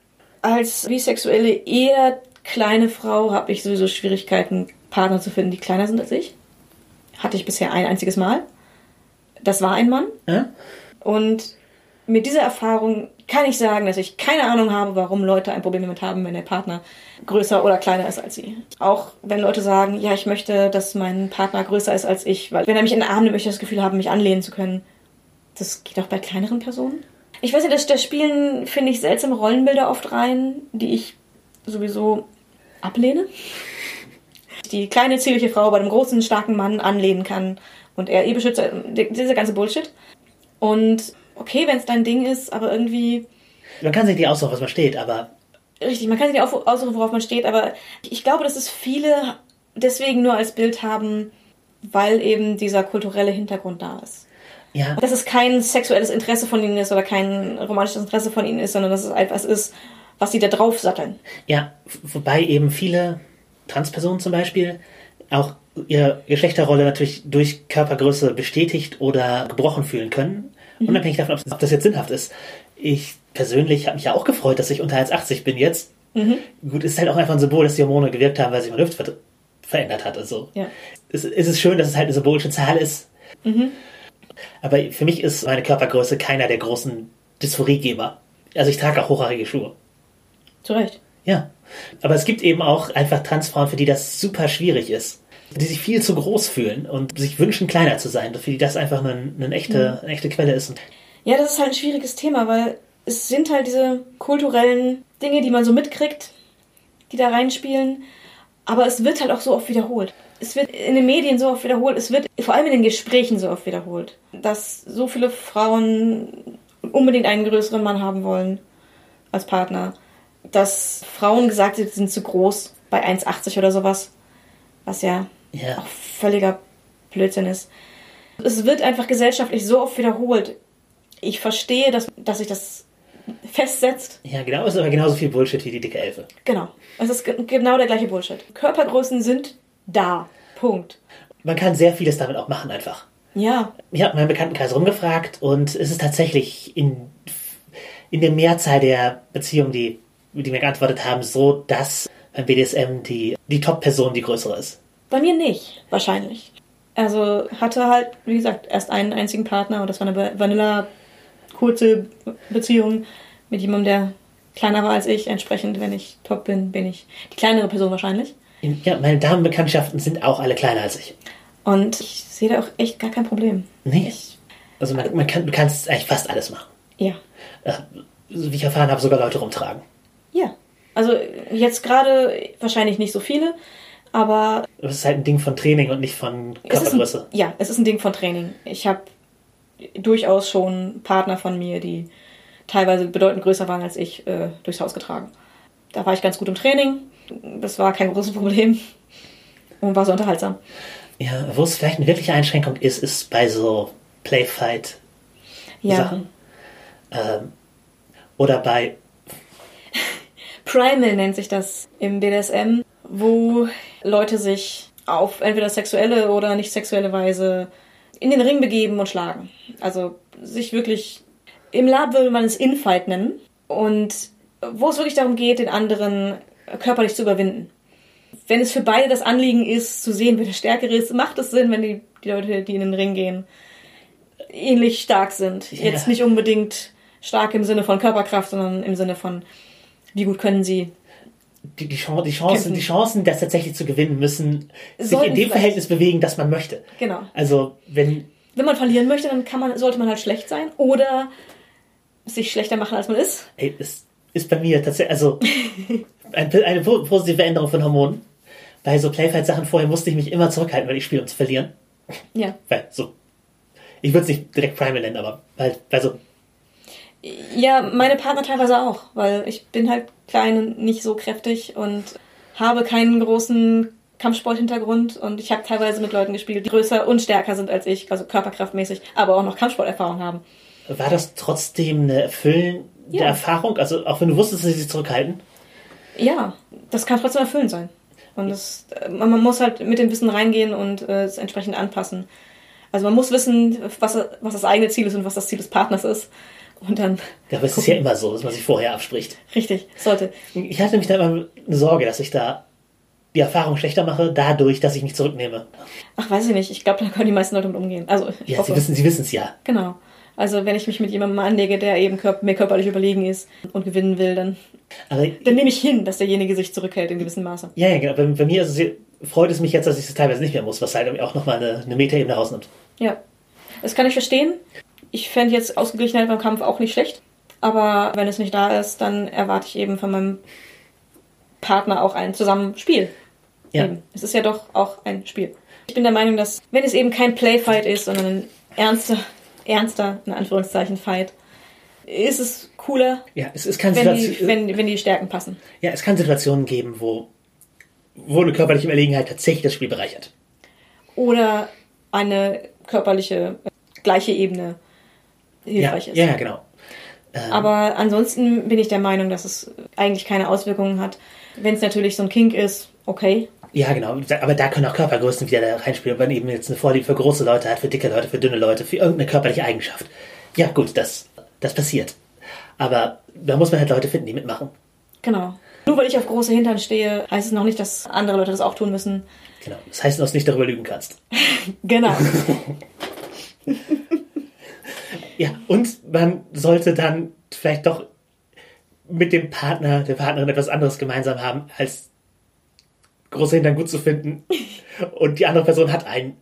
Als bisexuelle, eher kleine Frau habe ich sowieso Schwierigkeiten, Partner zu finden, die kleiner sind als ich. Hatte ich bisher ein einziges Mal. Das war ein Mann. Äh? Und mit dieser Erfahrung kann ich sagen, dass ich keine Ahnung habe, warum Leute ein Problem damit haben, wenn der Partner größer oder kleiner ist als sie. Auch wenn Leute sagen, ja, ich möchte, dass mein Partner größer ist als ich, weil wenn er mich in den Arm nimmt, möchte ich das Gefühl haben, mich anlehnen zu können. Das geht auch bei kleineren Personen. Ich weiß nicht, da spielen, finde ich, seltsame Rollenbilder oft rein, die ich sowieso ablehne. Die kleine, zierliche Frau bei einem großen, starken Mann anlehnen kann und er ihr Beschützer, dieser ganze Bullshit. Und okay, wenn es dein Ding ist, aber irgendwie... Man kann sich nicht aussuchen, was man steht, aber... Richtig, man kann sich nicht aussuchen, worauf man steht, aber ich glaube, dass es viele deswegen nur als Bild haben, weil eben dieser kulturelle Hintergrund da ist. Ja. Dass es kein sexuelles Interesse von ihnen ist oder kein romantisches Interesse von ihnen ist, sondern dass es etwas ist, was sie da drauf satteln. Ja, wobei eben viele Transpersonen zum Beispiel auch ihre Geschlechterrolle natürlich durch Körpergröße bestätigt oder gebrochen fühlen können. Mhm. Unabhängig davon, ob das jetzt sinnhaft ist. Ich persönlich habe mich ja auch gefreut, dass ich unter eins Komma achtzig bin jetzt. Mhm. Gut, ist halt auch einfach ein Symbol, dass die Hormone gewirkt haben, weil sich meine Hüfte ver- verändert hat. Also ja. es, es ist schön, dass es halt eine symbolische Zahl ist. Mhm. Aber für mich ist meine Körpergröße keiner der großen Dysphoriegeber. Also ich trage auch hochhaarige Schuhe. Zu Recht. Ja. Aber es gibt eben auch einfach Transfrauen, für die das super schwierig ist. Die sich viel zu groß fühlen und sich wünschen, kleiner zu sein. Für die das einfach eine, eine, echte, mhm. eine echte Quelle ist. Ja, das ist halt ein schwieriges Thema, weil es sind halt diese kulturellen Dinge, die man so mitkriegt, die da reinspielen. Aber es wird halt auch so oft wiederholt. Es wird in den Medien so oft wiederholt. Es wird vor allem in den Gesprächen so oft wiederholt. Dass so viele Frauen unbedingt einen größeren Mann haben wollen als Partner. Dass Frauen gesagt sind, sie sind zu groß bei eins Komma achtzig oder sowas. Was ja, ja auch völliger Blödsinn ist. Es wird einfach gesellschaftlich so oft wiederholt. Ich verstehe, dass, dass sich das festsetzt. Ja, genau. Es ist aber genauso viel Bullshit wie die dicke Elfe. Genau. Es ist ge- genau der gleiche Bullshit. Körpergrößen sind da. Punkt. Man kann sehr vieles damit auch machen einfach. Ja. Ich habe meinen Bekanntenkreis rumgefragt und es ist tatsächlich in, in der Mehrzahl der Beziehungen, die, die mir geantwortet haben, so, dass beim B D S M die, die Top-Person die größere ist. Bei mir nicht, wahrscheinlich. Also hatte halt, wie gesagt, erst einen einzigen Partner und das war eine Vanilla kurze Beziehung mit jemandem, der kleiner war als ich. Entsprechend, wenn ich top bin, bin ich die kleinere Person wahrscheinlich. Ja, meine Damenbekanntschaften sind auch alle kleiner als ich. Und ich sehe da auch echt gar kein Problem. Nee. Ich, also man, man kann, du kannst eigentlich fast alles machen. Ja. Äh, wie ich erfahren habe, sogar Leute rumtragen. Ja. Also jetzt gerade wahrscheinlich nicht so viele, aber... Das ist halt ein Ding von Training und nicht von Körpergröße. Ja, es ist ein Ding von Training. Ich habe durchaus schon Partner von mir, die teilweise bedeutend größer waren als ich, äh, durchs Haus getragen. Da war ich ganz gut im Training. Das war kein großes Problem und war so unterhaltsam. Ja, wo es vielleicht eine wirkliche Einschränkung ist, ist bei so Playfight-Sachen. Ja. Ähm, oder bei... Primal nennt sich das im B D S M, wo Leute sich auf entweder sexuelle oder nicht sexuelle Weise in den Ring begeben und schlagen. Also sich wirklich, im Lab würde man es Infight nennen. Und wo es wirklich darum geht, den anderen körperlich zu überwinden. Wenn es für beide das Anliegen ist, zu sehen, wer der Stärkere ist, macht es Sinn, wenn die, die Leute, die in den Ring gehen, ähnlich stark sind. Yeah. Jetzt nicht unbedingt stark im Sinne von Körperkraft, sondern im Sinne von, wie gut können sie Die, die, Chance, die, Chancen, die Chancen, das tatsächlich zu gewinnen, müssen sich Sollten in dem Verhältnis bewegen, das man möchte. Genau. Also, wenn... Wenn man verlieren möchte, dann kann man, sollte man halt schlecht sein oder sich schlechter machen, als man ist. Ey, es ist bei mir tatsächlich, also, ein, eine positive Änderung von Hormonen. Bei so Playfight-Sachen vorher musste ich mich immer zurückhalten, weil ich spiele, um zu verlieren. Ja. Weil, so... Ich würde es nicht direkt Primal nennen, aber halt, weil so... Ja, meine Partner teilweise auch, weil ich bin halt klein und nicht so kräftig und habe keinen großen Kampfsport-Hintergrund und ich habe teilweise mit Leuten gespielt, die größer und stärker sind als ich, also körperkraftmäßig, aber auch noch Kampfsporterfahrung haben. War das trotzdem eine erfüllende ja. Erfahrung? Also auch wenn du wusstest, dass sie sich zurückhalten? Ja, das kann trotzdem erfüllend sein. Und das, man muss halt mit dem Wissen reingehen und äh, es entsprechend anpassen. Also man muss wissen, was, was das eigene Ziel ist und was das Ziel des Partners ist. Und dann. Ja, aber es ist ja immer so, dass man sich vorher abspricht. Richtig, sollte. Ich hatte mich da immer eine Sorge, dass ich da die Erfahrung schlechter mache, dadurch, dass ich mich zurücknehme. Ach, weiß ich nicht. Ich glaube, da können die meisten Leute mit umgehen. Also, ich ja, hoffe. sie wissen, sie wissen es ja. Genau. Also wenn ich mich mit jemandem anlege, der eben kör- mir körperlich überlegen ist und gewinnen will, dann, Aber, dann nehme ich hin, dass derjenige sich zurückhält in gewissem Maße. ja, ja, genau. Bei, bei mir ist es, freut es mich jetzt, dass ich es teilweise nicht mehr muss, was halt auch nochmal eine, eine Metaebene rausnimmt. Ja, das kann ich verstehen. Ich fände jetzt Ausgeglichenheit beim Kampf auch nicht schlecht. Aber wenn es nicht da ist, dann erwarte ich eben von meinem Partner auch ein Zusammenspiel. Ja. Eben. Es ist ja doch auch ein Spiel. Ich bin der Meinung, dass, wenn es eben kein Playfight ist, sondern ein ernster, ernster, in Anführungszeichen, Fight, ist es cooler, Ja, es, es kann wenn, die, Situation- wenn, wenn die Stärken passen. ja, es kann Situationen geben, wo, wo eine körperliche Überlegenheit tatsächlich das Spiel bereichert. Oder eine körperliche, äh, gleiche Ebene hilfreich ja, ist. ja, genau. Ähm, Aber ansonsten bin ich der Meinung, dass es eigentlich keine Auswirkungen hat. Wenn es natürlich so ein Kink ist, okay. Ja, genau. Aber da können auch Körpergrößen wieder da reinspielen, wenn man eben jetzt eine Vorliebe für große Leute hat, für dicke Leute, für dünne Leute, für irgendeine körperliche Eigenschaft. Ja, gut, das, das passiert. Aber da muss man halt Leute finden, die mitmachen. Genau. Nur weil ich auf große Hintern stehe, heißt es noch nicht, dass andere Leute das auch tun müssen. Genau. Das heißt, dass du nicht darüber lügen kannst. Genau. Ja, und man sollte dann vielleicht doch mit dem Partner, der Partnerin etwas anderes gemeinsam haben, als große Hintern gut zu finden. Und die andere Person hat einen.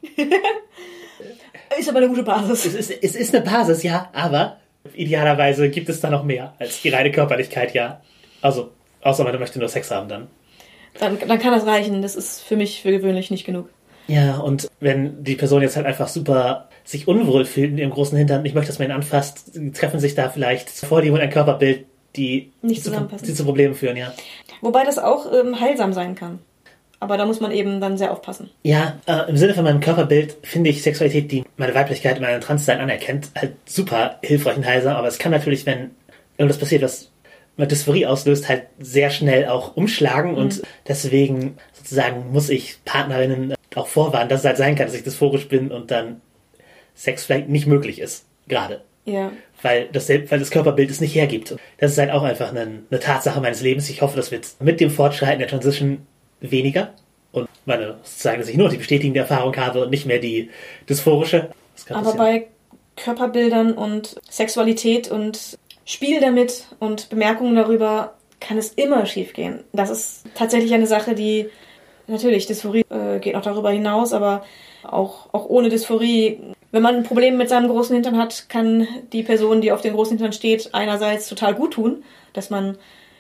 Ist aber eine gute Basis. Es ist, es ist eine Basis, ja, aber idealerweise gibt es da noch mehr als die reine Körperlichkeit, ja. Also, außer man möchte nur Sex haben dann. Dann, dann kann das reichen. Das ist für mich für gewöhnlich nicht genug. Ja, und wenn die Person jetzt halt einfach super sich unwohl fühlt in ihrem großen Hintern, nicht möchte, dass man ihn anfasst, treffen sich da vielleicht Vorliebe und ein Körperbild, die, Nicht zu, zusammenpassen. die zu Problemen führen, ja. Wobei das auch ähm, heilsam sein kann. Aber da muss man eben dann sehr aufpassen. Ja, äh, im Sinne von meinem Körperbild finde ich Sexualität, die meine Weiblichkeit und mein Transsein anerkennt, halt super hilfreich und heilsam, aber es kann natürlich, wenn irgendwas passiert, was eine Dysphorie auslöst, halt sehr schnell auch umschlagen mhm. und deswegen sozusagen muss ich Partnerinnen auch vorwarnen, dass es halt sein kann, dass ich dysphorisch bin und dann Sex vielleicht nicht möglich ist, gerade. Ja. Weil das, weil das Körperbild es nicht hergibt. Das ist halt auch einfach eine, eine Tatsache meines Lebens. Ich hoffe, das wird mit dem Fortschreiten der Transition weniger und meine, sozusagen, dass ich nur die bestätigende Erfahrung habe und nicht mehr die dysphorische. Das kann Aber passieren. bei Körperbildern und Sexualität und Spiel damit und Bemerkungen darüber kann es immer schiefgehen. Das ist tatsächlich eine Sache, die natürlich, Dysphorie äh, geht noch darüber hinaus, aber auch, auch ohne Dysphorie, wenn man ein Problem mit seinem großen Hintern hat, kann die Person, die auf den großen Hintern steht, einerseits total gut tun, dass man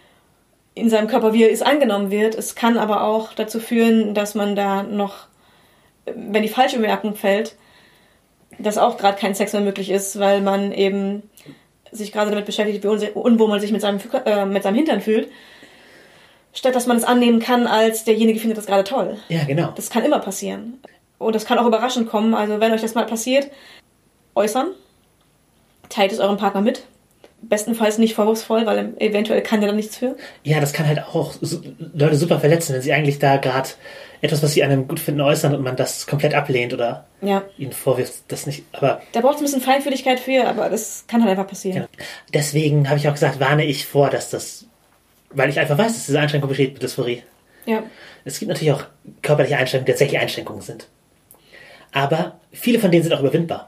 in seinem Körper, wie er ist, angenommen wird. Es kann aber auch dazu führen, dass man da noch, wenn die falsche Bemerkung fällt, dass auch gerade kein Sex mehr möglich ist, weil man eben sich gerade damit beschäftigt, wie unwohl man sich mit seinem, äh, mit seinem Hintern fühlt, statt dass man es annehmen kann, als derjenige findet das gerade toll. Ja, genau. Das kann immer passieren. Und das kann auch überraschend kommen. Also wenn euch das mal passiert, äußern, teilt es eurem Partner mit. Bestenfalls nicht vorwurfsvoll, weil eventuell kann der da nichts für. Ja, das kann halt auch Leute super verletzen, wenn sie eigentlich da gerade etwas, was sie an einem gut finden, äußern und man das komplett ablehnt oder ja. ihnen vorwirft, das nicht. Aber da braucht es ein bisschen Feinfühligkeit für, aber das kann halt einfach passieren. Ja. Deswegen habe ich auch gesagt, warne ich vor, dass das, weil ich einfach weiß, dass diese Einschränkung besteht mit Dysphorie. Ja. Es gibt natürlich auch körperliche Einschränkungen, die tatsächlich Einschränkungen sind. Aber viele von denen sind auch überwindbar.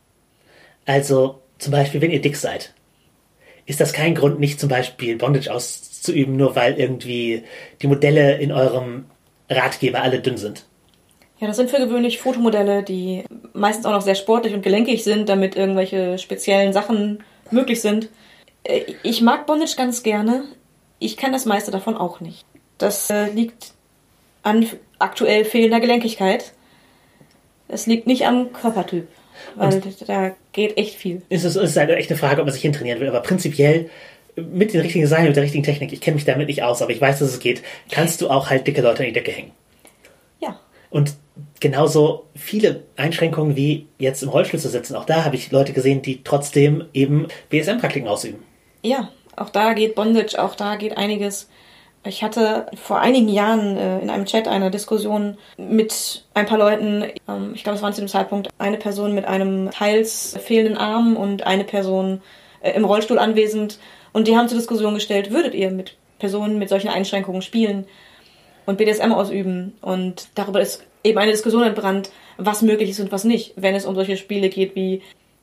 Also zum Beispiel, wenn ihr dick seid, ist das kein Grund, nicht zum Beispiel Bondage auszuüben, nur weil irgendwie die Modelle in eurem Ratgeber alle dünn sind. Ja, das sind für gewöhnlich Fotomodelle, die meistens auch noch sehr sportlich und gelenkig sind, damit irgendwelche speziellen Sachen möglich sind. Ich mag Bondage ganz gerne. Ich kann das meiste davon auch nicht. Das äh, liegt an aktuell fehlender Gelenkigkeit. Es liegt nicht am Körpertyp, weil und da geht echt viel. Es ist, es ist halt echt eine Frage, ob man sich hintrainieren will, aber prinzipiell mit den richtigen Seilen, mit der richtigen Technik, ich kenne mich damit nicht aus, aber ich weiß, dass es geht, kannst du auch halt dicke Leute an die Decke hängen. Ja. Und genauso viele Einschränkungen wie jetzt im Rollstuhl zu sitzen, auch da habe ich Leute gesehen, die trotzdem eben B S M-Praktiken ausüben. Ja, auch da geht Bondage, auch da geht einiges. Ich hatte vor einigen Jahren äh, in einem Chat eine Diskussion mit ein paar Leuten. Ähm, ich glaube, es waren zu dem Zeitpunkt eine Person mit einem teils fehlenden Arm und eine Person äh, im Rollstuhl anwesend. Und die haben zur Diskussion gestellt, würdet ihr mit Personen mit solchen Einschränkungen spielen und B D S M ausüben? Und darüber ist eben eine Diskussion entbrannt, was möglich ist und was nicht, wenn es um solche Spiele geht wie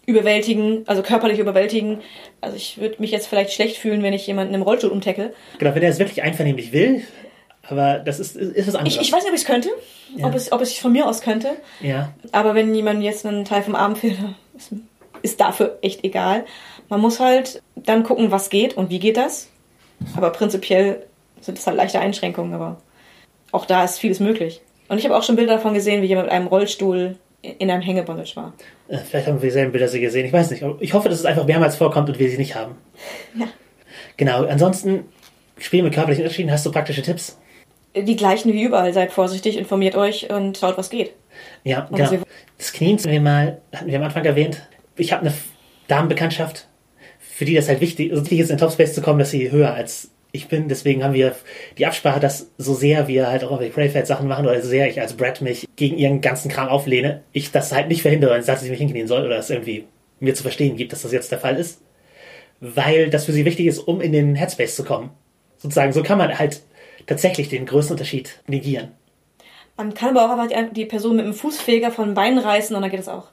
überwältigen, also körperlich überwältigen. Also ich würde mich jetzt vielleicht schlecht fühlen, wenn ich jemanden im Rollstuhl umtackle. Genau, wenn er es wirklich einvernehmlich will, aber das ist, ist was anderes. Ich, ich weiß nicht, ob ich es könnte, ja. ob, es, ob es von mir aus könnte. Ja. Aber wenn jemand jetzt einen Teil vom Abend fehlt, ist, ist dafür echt egal. Man muss halt dann gucken, was geht und wie geht das. Aber prinzipiell sind es halt leichte Einschränkungen, aber auch da ist vieles möglich. Und ich habe auch schon Bilder davon gesehen, wie jemand mit einem Rollstuhl in einem Hängebondage war. Vielleicht haben wir dieselben Bilder gesehen, ich weiß nicht. Ich hoffe, dass es einfach mehrmals vorkommt und wir sie nicht haben. Ja. Genau, ansonsten, Spiel mit körperlichen Unterschieden, hast du praktische Tipps? Die gleichen wie überall. Seid vorsichtig, informiert euch und schaut, was geht. Ja, und genau. Das Knien wir mal, hatten wir am Anfang erwähnt. Ich habe eine Damenbekanntschaft, für die das halt wichtig, wichtig ist, in Topspace zu kommen, dass sie höher als ich bin. Deswegen haben wir die Absprache, dass so sehr wir halt auch irgendwelche Prayfeld-Sachen machen oder so sehr ich als Brad mich gegen ihren ganzen Kram auflehne, ich das halt nicht verhindere und sage, dass sie mich hinknien soll oder es irgendwie mir zu verstehen gibt, dass das jetzt der Fall ist. Weil das für sie wichtig ist, um in den Headspace zu kommen. Sozusagen, so kann man halt tatsächlich den größten Unterschied negieren. Man kann aber auch einfach die Person mit dem Fußfeger von den Beinen reißen und dann geht es auch.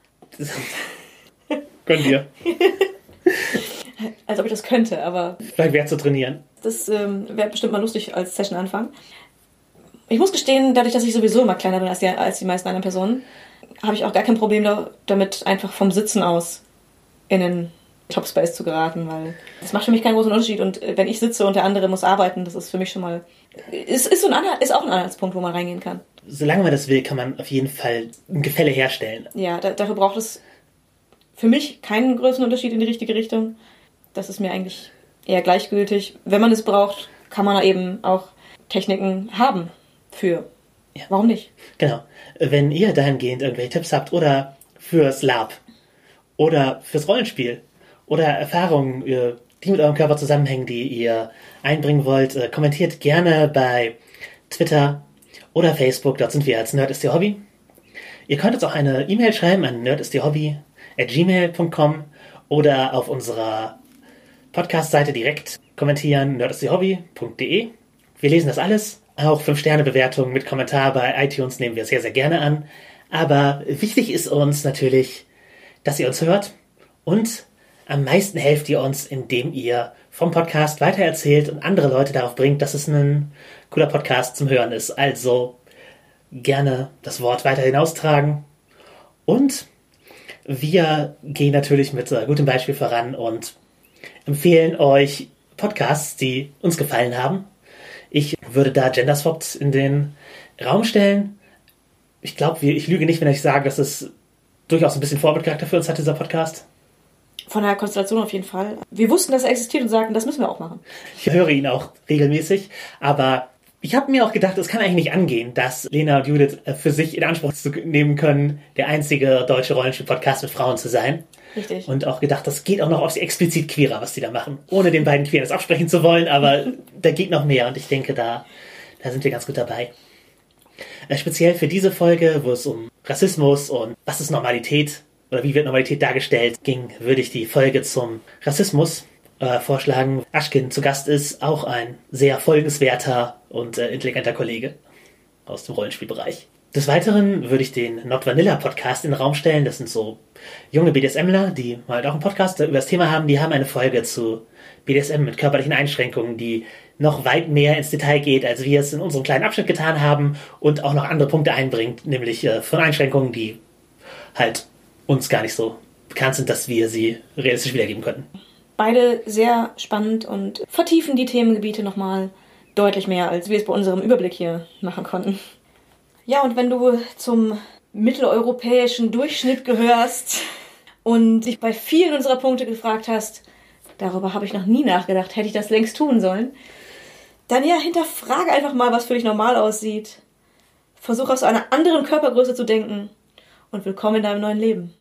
Gönn dir. Als ob ich das könnte, aber... Vielleicht wäre zu trainieren. Das ähm, wäre bestimmt mal lustig als Session-Anfang. Ich muss gestehen, dadurch, dass ich sowieso immer kleiner bin als die, als die meisten anderen Personen, habe ich auch gar kein Problem da, damit, einfach vom Sitzen aus in den Topspace zu geraten, weil das macht für mich keinen großen Unterschied. Und wenn ich sitze und der andere muss arbeiten, das ist für mich schon mal... Ist, ist, so ein Anhalt, ist auch ein Anhaltspunkt, wo man reingehen kann. Solange man das will, kann man auf jeden Fall ein Gefälle herstellen. Ja, da, dafür braucht es für mich keinen größeren Unterschied in die richtige Richtung. Das ist mir eigentlich eher gleichgültig. Wenn man es braucht, kann man eben auch Techniken haben für. Ja. Warum nicht? Genau. Wenn ihr dahingehend irgendwelche Tipps habt oder fürs Lab oder fürs Rollenspiel oder Erfahrungen, die mit eurem Körper zusammenhängen, die ihr einbringen wollt, kommentiert gerne bei Twitter oder Facebook. Dort sind wir als Nerd ist Ihr Hobby. Ihr könnt uns auch eine E-Mail schreiben an nerdistierhobby at gmail punkt com oder auf unserer Podcast-Seite direkt kommentieren, nerdistierhobby punkt de. Wir lesen das alles. Auch fünf Sterne Bewertungen mit Kommentar bei iTunes nehmen wir sehr, sehr gerne an. Aber wichtig ist uns natürlich, dass ihr uns hört und am meisten helft ihr uns, indem ihr vom Podcast weitererzählt und andere Leute darauf bringt, dass es ein cooler Podcast zum Hören ist. Also gerne das Wort weiter hinaustragen. Und wir gehen natürlich mit äh, gutem Beispiel voran und empfehlen euch Podcasts, die uns gefallen haben. Ich würde da Genderswapped in den Raum stellen. Ich glaube, ich lüge nicht, wenn ich sage, dass es durchaus ein bisschen Vorbildcharakter für uns hat, dieser Podcast. Von der Konstellation auf jeden Fall. Wir wussten, dass er existiert und sagten, das müssen wir auch machen. Ich höre ihn auch regelmäßig, aber ich habe mir auch gedacht, es kann eigentlich nicht angehen, dass Lena und Judith für sich in Anspruch nehmen können, der einzige deutsche Rollenspiel-Podcast mit Frauen zu sein. Richtig. Und auch gedacht, das geht auch noch aufs explizit Queerer, was die da machen. Ohne den beiden Queeren das absprechen zu wollen, aber da geht noch mehr und ich denke, da, da sind wir ganz gut dabei. Äh, speziell für diese Folge, wo es um Rassismus und was ist Normalität oder wie wird Normalität dargestellt ging, würde ich die Folge zum Rassismus äh, vorschlagen. Ashkin zu Gast ist auch ein sehr folgenswerter und äh, intelligenter Kollege aus dem Rollenspielbereich. Des Weiteren würde ich den Not Vanilla Podcast in den Raum stellen. Das sind so junge BDSMler, die halt auch einen Podcast über das Thema haben. Die haben eine Folge zu B D S M mit körperlichen Einschränkungen, die noch weit mehr ins Detail geht, als wir es in unserem kleinen Abschnitt getan haben und auch noch andere Punkte einbringt, nämlich äh, von Einschränkungen, die halt uns gar nicht so bekannt sind, dass wir sie realistisch wiedergeben könnten. Beide sehr spannend und vertiefen die Themengebiete nochmal deutlich mehr, als wir es bei unserem Überblick hier machen konnten. Ja, und wenn du zum mitteleuropäischen Durchschnitt gehörst und dich bei vielen unserer Punkte gefragt hast, darüber habe ich noch nie nachgedacht, hätte ich das längst tun sollen, dann ja, hinterfrage einfach mal, was für dich normal aussieht. Versuch aus einer anderen Körpergröße zu denken und willkommen in deinem neuen Leben.